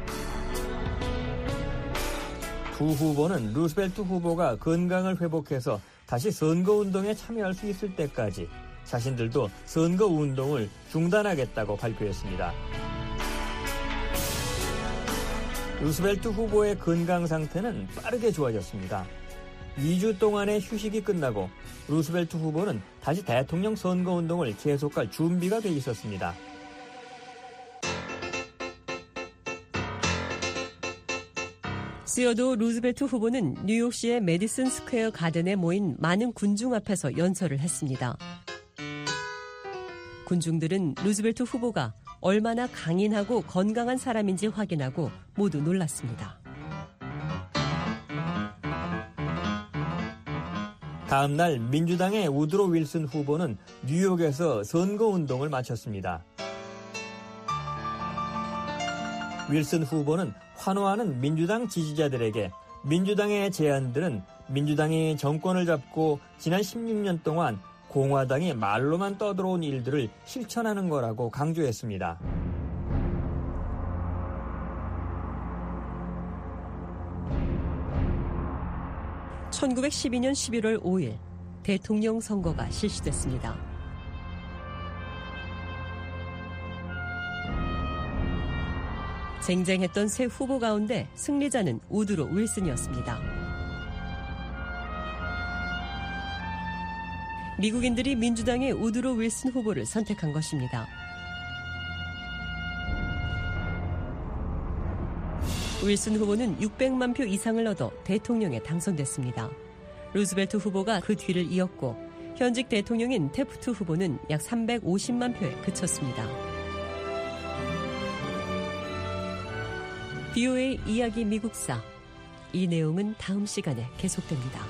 두 후보는 루스벨트 후보가 건강을 회복해서 다시 선거운동에 참여할 수 있을 때까지 자신들도 선거운동을 중단하겠다고 발표했습니다. 루스벨트 후보의 건강 상태는 빠르게 좋아졌습니다. 2주 동안의 휴식이 끝나고 루스벨트 후보는 다시 대통령 선거운동을 계속할 준비가 돼 있었습니다. 시어도 루즈벨트 후보는 뉴욕시의 메디슨 스퀘어 가든에 모인 많은 군중 앞에서 연설을 했습니다. 군중들은 루즈벨트 후보가 얼마나 강인하고 건강한 사람인지 확인하고 모두 놀랐습니다. 다음 날 민주당의 우드로 윌슨 후보는 뉴욕에서 선거운동을 마쳤습니다. 윌슨 후보는 환호하는 민주당 지지자들에게 민주당의 제안들은 민주당이 정권을 잡고 지난 16년 동안 공화당이 말로만 떠들어온 일들을 실천하는 거라고 강조했습니다. (1912년 11월 5일) 대통령 선거가 실시됐습니다. 쟁쟁했던 세 후보 가운데 승리자는 우드로 윌슨이었습니다. 미국인들이 민주당의 우드로 윌슨 후보를 선택한 것입니다. 윌슨 후보는 600만 표 이상을 얻어 대통령에 당선됐습니다. 루즈벨트 후보가 그 뒤를 이었고 현직 대통령인 태프트 후보는 약 350만 표에 그쳤습니다. VOA 이야기 미국사. 이 내용은 다음 시간에 계속됩니다.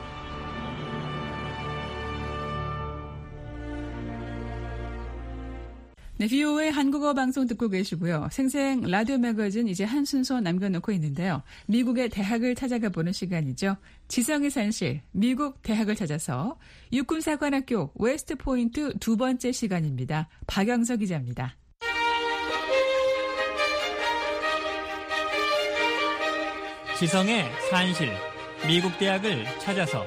네, VOA 한국어 방송 듣고 계시고요. 생생 라디오 매거진 이제 한 순서 남겨놓고 있는데요. 미국의 대학을 찾아가 보는 시간이죠. 지성의 산실, 미국 대학을 찾아서 육군사관학교 웨스트 포인트 두 번째 시간입니다. 박영석 기자입니다. 지성의 산실, 미국 대학을 찾아서.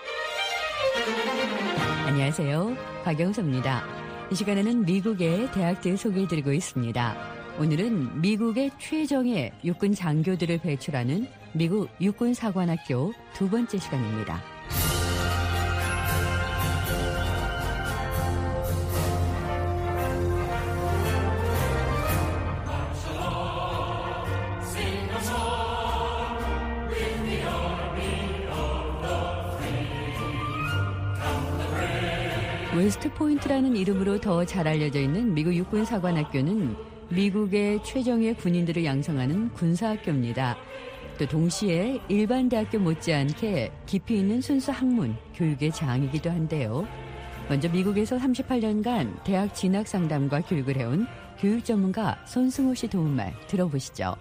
안녕하세요. 박영서입니다. 이 시간에는 미국의 대학들 소개해드리고 있습니다. 오늘은 미국의 최정예 육군 장교들을 배출하는 미국 육군사관학교 두 번째 시간입니다. 웨스트 포인트라는 이름으로 더 잘 알려져 있는 미국 육군사관학교는 미국의 최정예 군인들을 양성하는 군사학교입니다. 또 동시에 일반 대학교 못지않게 깊이 있는 순수 학문, 교육의 장이기도 한데요. 먼저 미국에서 38년간 대학 진학 상담과 교육을 해온 교육 전문가 손승호 씨 도움말 들어보시죠.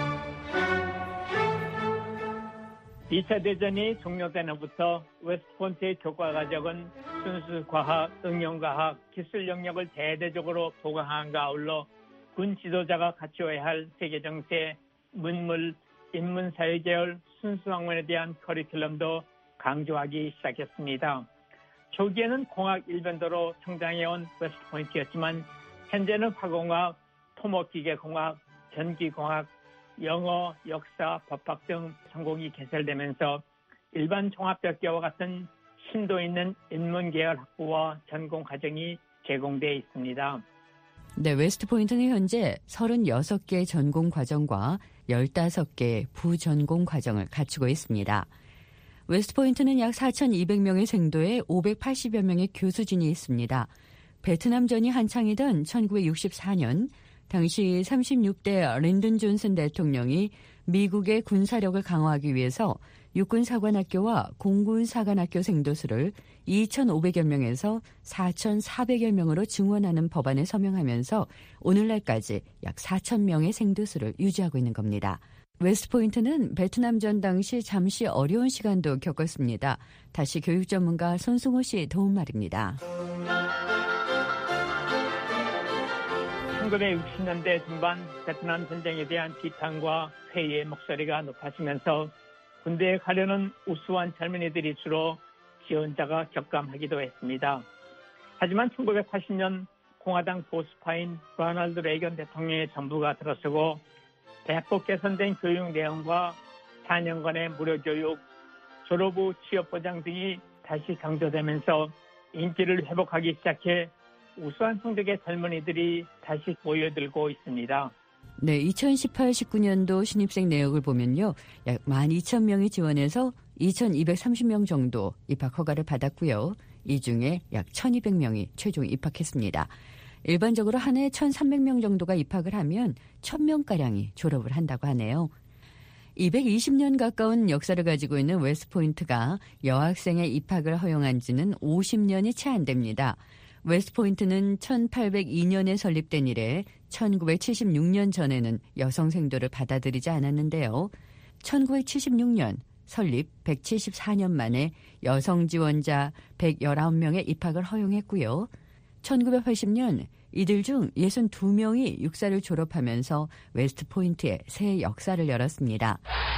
2차 대전이 종료된 후부터 웨스트포인트의 교과 과정은 순수 과학, 응용과학, 기술 영역을 대대적으로 보강함과 아울러 군 지도자가 갖추어야 할 세계 정세, 문물, 인문사회 계열, 순수 학문에 대한 커리큘럼도 강조하기 시작했습니다. 초기에는 공학 일변도로 성장해온 웨스트포인트였지만 현재는 화공학, 토목기계공학, 전기공학, 영어, 역사, 법학 등 전공이 개설되면서 일반 종합대학교와 같은 심도 있는 인문계열 학부와 전공 과정이 제공되어 있습니다. 네, 웨스트포인트는 현재 36개의 전공 과정과 15개의 부전공 과정을 갖추고 있습니다. 웨스트포인트는 약 4,200명의 생도에 580여 명의 교수진이 있습니다. 베트남전이 한창이던 1964년 당시 36대 린든 존슨 대통령이 미국의 군사력을 강화하기 위해서 육군사관학교와 공군사관학교 생도수를 2,500여 명에서 4,400여 명으로 증원하는 법안에 서명하면서 오늘날까지 약 4,000명의 생도수를 유지하고 있는 겁니다. 웨스트포인트는 베트남전 당시 잠시 어려운 시간도 겪었습니다. 다시 교육 전문가 손승호 씨 도움말입니다. 1960년대 중반 베트남 전쟁에 대한 비판과 회의의 목소리가 높아지면서 군대에 가려는 우수한 젊은이들이 주로 지원자가 격감하기도 했습니다. 하지만 1980년 공화당 보수파인 로널드 레이건 대통령의 정부가 들어서고 대폭 개선된 교육 내용과 4년간의 무료교육, 졸업 후 취업보장 등이 다시 강조되면서 인기를 회복하기 시작해 우수한 성적의 젊은이들이 다시 모여들고 있습니다. 네, 2018-19년도 신입생 내역을 보면요. 약 12,000명이 지원해서 2,230명 정도 입학 허가를 받았고요. 이 중에 약 1,200명이 최종 입학했습니다. 일반적으로 한 해 1,300명 정도가 입학을 하면 1,000명가량이 졸업을 한다고 하네요. 220년 가까운 역사를 가지고 있는 웨스트포인트가 여학생의 입학을 허용한 지는 50년이 채 안 됩니다. 웨스트포인트는 1802년에 설립된 이래 1976년 전에는 여성 생도를 받아들이지 않았는데요. 1976년 설립 174년 만에 여성 지원자 119명의 입학을 허용했고요. 1980년 이들 중 62명이 육사를 졸업하면서 웨스트포인트의 새 역사를 열었습니다.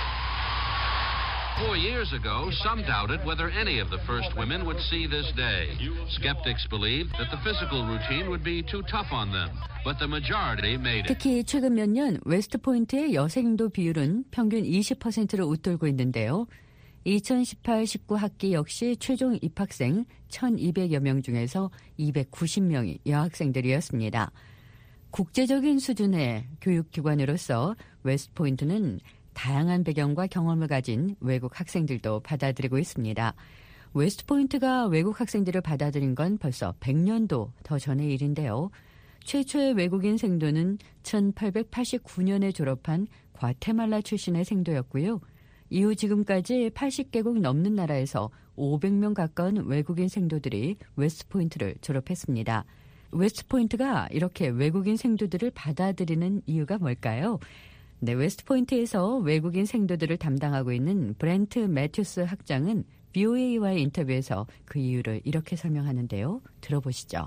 4 years ago, some doubted whether any of the first women would see this day. Skeptics believed that the physical routine would be too tough on them, but the majority made it. 특히 최근 몇 년 웨스트포인트의 여생도 비율은 평균 20%를 웃돌고 있는데요. 2018-19 학기 역시 최종 입학생 1,200여 명 중에서 290명이 여학생들이었습니다. 국제적인 수준의 교육기관으로서 웨스트포인트는 다양한 배경과 경험을 가진 외국 학생들도 받아들이고 있습니다. 웨스트포인트가 외국 학생들을 받아들인 건 벌써 100년도 더 전의 일인데요. 최초의 외국인 생도는 1889년에 졸업한 과테말라 출신의 생도였고요. 이후 지금까지 80개국 넘는 나라에서 500명 가까운 외국인 생도들이 웨스트포인트를 졸업했습니다. 웨스트포인트가 이렇게 외국인 생도들을 받아들이는 이유가 뭘까요? 네, 웨스트포인트에서 외국인 생도들을 담당하고 있는 브렌트 매튜스 학장은 VOA와의 인터뷰에서 그 이유를 이렇게 설명하는데요. 들어보시죠.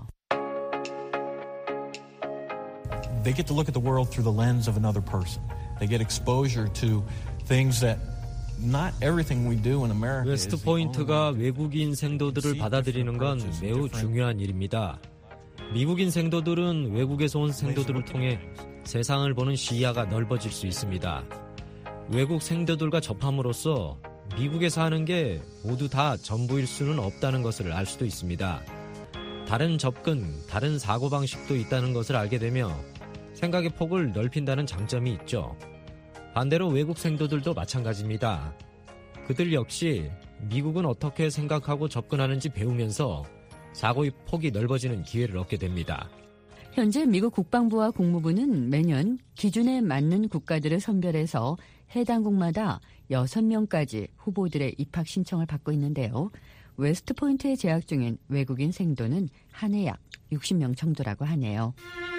They get to look at the world through the lens of another person. They get exposure to things that not everything we do in America. 웨스트 포인트가 외국인 생도들을 받아들이는 건 매우 중요한 일입니다. 미국인 생도들은 외국에서 온 생도들을 통해 세상을 보는 시야가 넓어질 수 있습니다. 외국 생도들과 접함으로써 미국에서 하는 게 모두 다 전부일 수는 없다는 것을 알 수도 있습니다. 다른 접근, 다른 사고방식도 있다는 것을 알게 되며 생각의 폭을 넓힌다는 장점이 있죠. 반대로 외국 생도들도 마찬가지입니다. 그들 역시 미국은 어떻게 생각하고 접근하는지 배우면서 사고의 폭이 넓어지는 기회를 얻게 됩니다. 현재 미국 국방부와 국무부는 매년 기준에 맞는 국가들을 선별해서 해당 국마다 6명까지 후보들의 입학 신청을 받고 있는데요. 웨스트포인트에 재학 중인 외국인 생도는 한 해 약 60명 정도라고 하네요.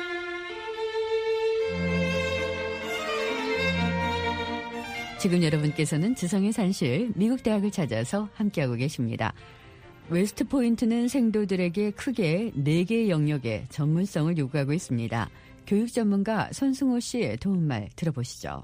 지금 여러분께서는 지성의 산실 미국 대학을 찾아서 함께하고 계십니다. 웨스트포인트는 생도들에게 크게 4개의 영역의 전문성을 요구하고 있습니다. 교육 전문가 손승호 씨의 도움말 들어보시죠.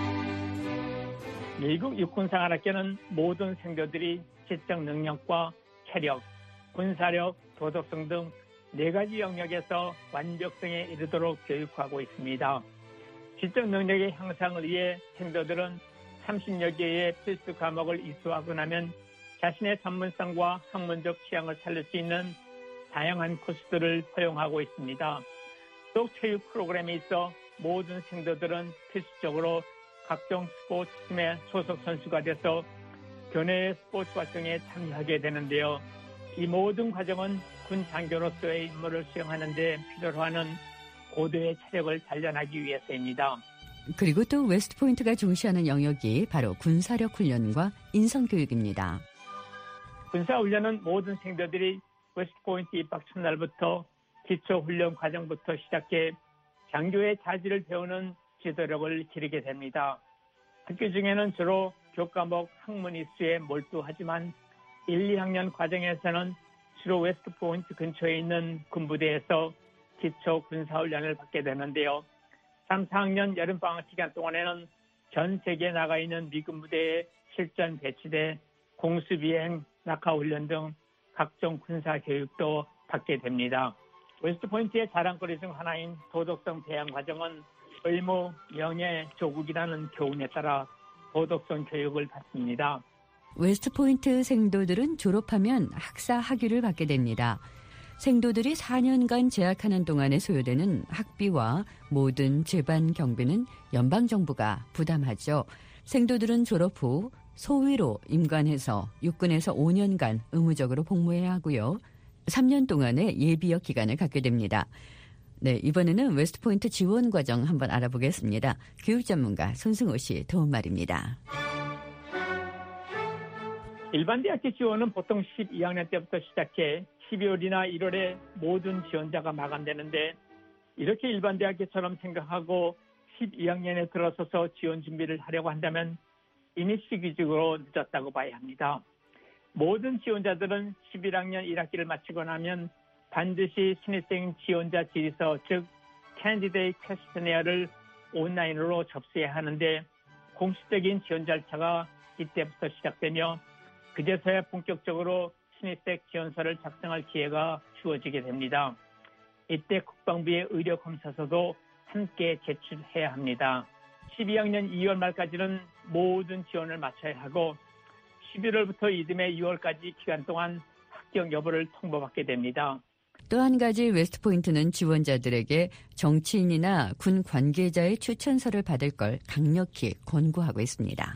미국 육군생활학교는 모든 생도들이 지적 능력과 체력, 군사력, 도덕성 등 4가지 영역에서 완벽성에 이르도록 교육하고 있습니다. 지적 능력의 향상을 위해 생도들은 30여 개의 필수 과목을 이수하고 나면 자신의 전문성과 학문적 취향을 살릴 수 있는 다양한 코스들을 허용하고 있습니다. 또 체육 프로그램이 있어 모든 생도들은 필수적으로 각종 스포츠 팀의 소속 선수가 돼서 교내 스포츠 활동에 참여하게 되는데요. 이 모든 과정은 군 장교로서의 임무를 수행하는 데 필요로 하는 고도의 체력을 단련하기 위해서입니다. 그리고 또 웨스트포인트가 중시하는 영역이 바로 군사력 훈련과 인성교육입니다. 군사훈련은 모든 생도들이 웨스트포인트 입학 첫날부터 기초훈련 과정부터 시작해 장교의 자질을 배우는 지도력을 기르게 됩니다. 학교 중에는 주로 교과목 학문 이수에 몰두하지만 1, 2학년 과정에서는 주로 웨스트포인트 근처에 있는 군부대에서 기초 군사훈련을 받게 되는데요. 3, 4학년 여름방학 기간 동안에는 전 세계에 나가 있는 미군 부대에 실전 배치돼 공수비행, 낙하훈련 등 각종 군사교육도 받게 됩니다. 웨스트포인트의 자랑거리 중 하나인 도덕성 배양 과정은 의무, 명예, 조국이라는 교훈에 따라 도덕성 교육을 받습니다. 웨스트포인트 생도들은 졸업하면 학사 학위를 받게 됩니다. 생도들이 4년간 재학하는 동안에 소요되는 학비와 모든 집안 경비는 연방정부가 부담하죠. 생도들은 졸업 후 소위로 임관해서 육군에서 5년간 의무적으로 복무해야 하고요. 3년 동안의 예비역 기간을 갖게 됩니다. 네, 이번에는 웨스트포인트 지원 과정 한번 알아보겠습니다. 교육 전문가 손승호 씨 도움말입니다. 일반 대학교 지원은 보통 12학년 때부터 시작해 12월이나 1월에 모든 지원자가 마감되는데 이렇게 일반 대학교처럼 생각하고 12학년에 들어서서 지원 준비를 하려고 한다면 이미 시기적으로 늦었다고 봐야 합니다. 모든 지원자들은 11학년 1학기를 마치고 나면 반드시 신입생 지원자 질의서 즉 캔디데이트 퀘스처네어를 온라인으로 접수해야 하는데 공식적인 지원 절차가 이때부터 시작되며 그제서야 본격적으로 신입생 지원서를 작성할 기회가 주어지게 됩니다. 이때 국방부의 의료검사서도 함께 제출해야 합니다. 12학년 2월 말까지는 모든 지원을 마쳐야 하고 11월부터 이듬해 6월까지 기간 동안 합격 여부를 통보받게 됩니다. 또 한 가지 웨스트포인트는 지원자들에게 정치인이나 군 관계자의 추천서를 받을 걸 강력히 권고하고 있습니다.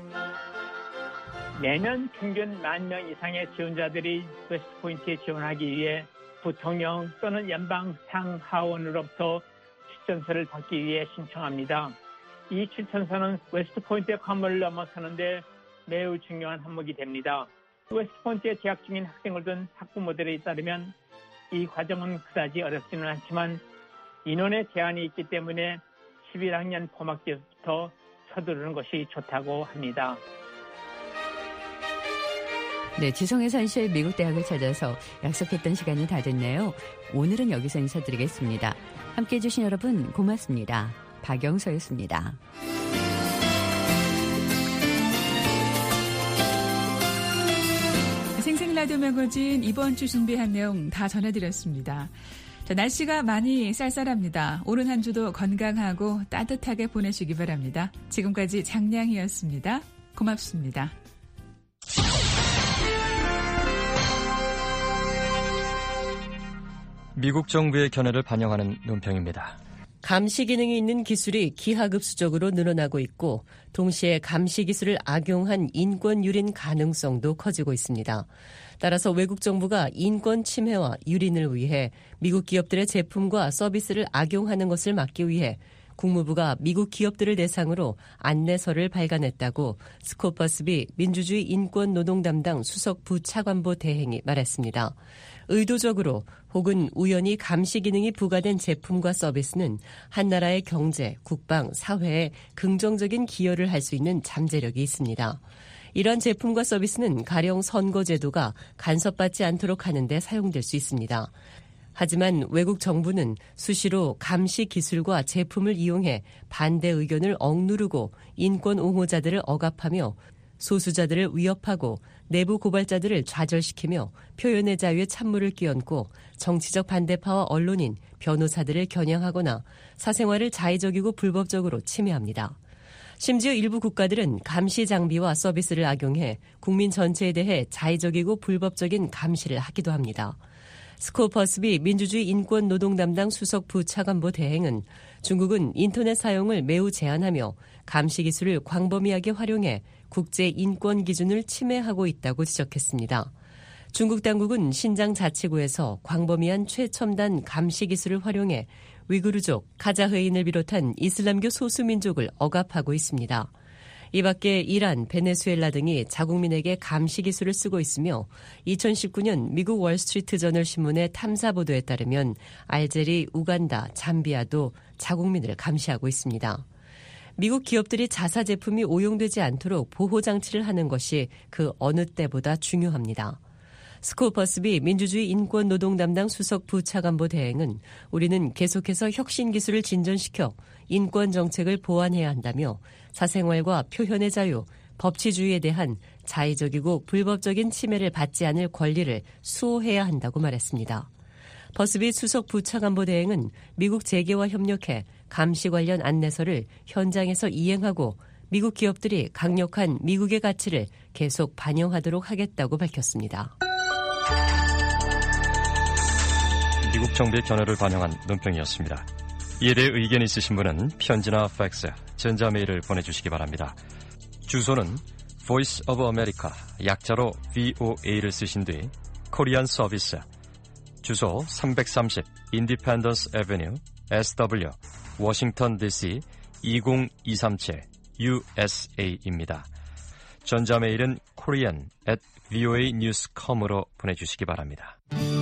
매년 평균 10,000명 이상의 지원자들이 웨스트포인트에 지원하기 위해 부통령 또는 연방 상하원으로부터 추천서를 받기 위해 신청합니다. 이 추천서는 웨스트포인트의 관문을 넘어서는데 매우 중요한 항목이 됩니다. 웨스트포인트에 재학 중인 학생을 둔 학부모들에 따르면 이 과정은 그다지 어렵지는 않지만 인원의 제한이 있기 때문에 11학년 봄학 때부터 서두르는 것이 좋다고 합니다. 네, 지성의 산시의 미국 대학을 찾아서 약속했던 시간이 다 됐네요. 오늘은 여기서 인사드리겠습니다. 함께해 주신 여러분 고맙습니다. 박영서였습니다. 생생라디오 매거진 이번 주 준비한 내용 다 전해드렸습니다. 자, 날씨가 많이 쌀쌀합니다. 오는 한 주도 건강하고 따뜻하게 보내시기 바랍니다. 지금까지 장량이었습니다. 고맙습니다. 미국 정부의 견해를 반영하는 논평입니다. 감시 기능이 있는 기술이 기하급수적으로 늘어나고 있고 동시에 감시 기술을 악용한 인권 유린 가능성도 커지고 있습니다. 따라서 외국 정부가 인권 침해와 유린을 위해 미국 기업들의 제품과 서비스를 악용하는 것을 막기 위해 국무부가 미국 기업들을 대상으로 안내서를 발간했다고 스코퍼스비 민주주의 인권 노동 담당 수석 부차관보 대행이 말했습니다. 의도적으로 혹은 우연히 감시 기능이 부과된 제품과 서비스는 한 나라의 경제, 국방, 사회에 긍정적인 기여를 할 수 있는 잠재력이 있습니다. 이런 제품과 서비스는 가령 선거제도가 간섭받지 않도록 하는 데 사용될 수 있습니다. 하지만 외국 정부는 수시로 감시 기술과 제품을 이용해 반대 의견을 억누르고 인권 옹호자들을 억압하며 소수자들을 위협하고 내부 고발자들을 좌절시키며 표현의 자유에 찬물을 끼얹고 정치적 반대파와 언론인, 변호사들을 겨냥하거나 사생활을 자의적이고 불법적으로 침해합니다. 심지어 일부 국가들은 감시 장비와 서비스를 악용해 국민 전체에 대해 자의적이고 불법적인 감시를 하기도 합니다. 스코퍼스비 민주주의 인권 노동 담당 수석 부차관보 대행은 중국은 인터넷 사용을 매우 제한하며 감시 기술을 광범위하게 활용해 국제 인권 기준을 침해하고 있다고 지적했습니다. 중국 당국은 신장 자치구에서 광범위한 최첨단 감시 기술을 활용해 위구르족, 카자흐인을 비롯한 이슬람교 소수민족을 억압하고 있습니다. 이 밖에 이란, 베네수엘라 등이 자국민에게 감시 기술을 쓰고 있으며 2019년 미국 월스트리트 저널 신문의 탐사 보도에 따르면 알제리, 우간다, 잠비아도 자국민을 감시하고 있습니다. 미국 기업들이 자사 제품이 오용되지 않도록 보호장치를 하는 것이 그 어느 때보다 중요합니다. 스코퍼스비 민주주의 인권 노동 담당 수석 부차관보 대행은 우리는 계속해서 혁신 기술을 진전시켜 인권 정책을 보완해야 한다며 사생활과 표현의 자유, 법치주의에 대한 자의적이고 불법적인 침해를 받지 않을 권리를 수호해야 한다고 말했습니다. 버스비 수석 부차관보 대행은 미국 재계와 협력해 감시 관련 안내서를 현장에서 이행하고 미국 기업들이 강력한 미국의 가치를 계속 반영하도록 하겠다고 밝혔습니다. 미국 정부의 견해를 반영한 논평이었습니다. 이에 대해 의견이 있으신 분은 편지나 팩스, 전자메일을 보내주시기 바랍니다. 주소는 Voice of America, 약자로 VOA를 쓰신 뒤 코리안 서비스, 주소 330 Independence Avenue, SW, 워싱턴 DC 20237 USA입니다. 전자메일은 korean@voanews.com으로 보내주시기 바랍니다.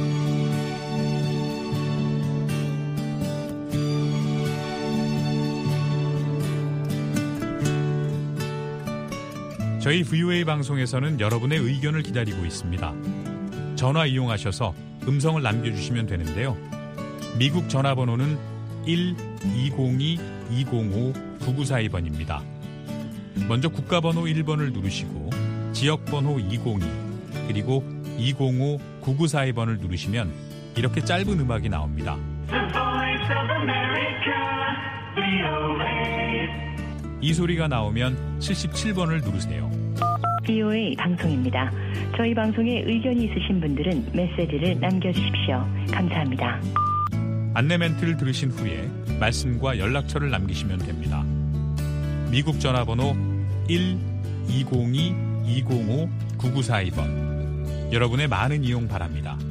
저희 VOA 방송에서는 여러분의 의견을 기다리고 있습니다. 전화 이용하셔서 음성을 남겨주시면 되는데요. 미국 전화번호는 1-202-205-9942번입니다. 먼저 국가번호 1번을 누르시고 지역번호 202 그리고 205-9942번을 누르시면 이렇게 짧은 음악이 나옵니다. 이 소리가 나오면 77번을 누르세요. VOA 방송입니다. 저희 방송에 의견이 있으신 분들은 메시지를 남겨주십시오. 감사합니다. 안내 멘트를 들으신 후에 말씀과 연락처를 남기시면 됩니다. 미국 전화번호 1-202-205-9942번. 여러분의 많은 이용 바랍니다.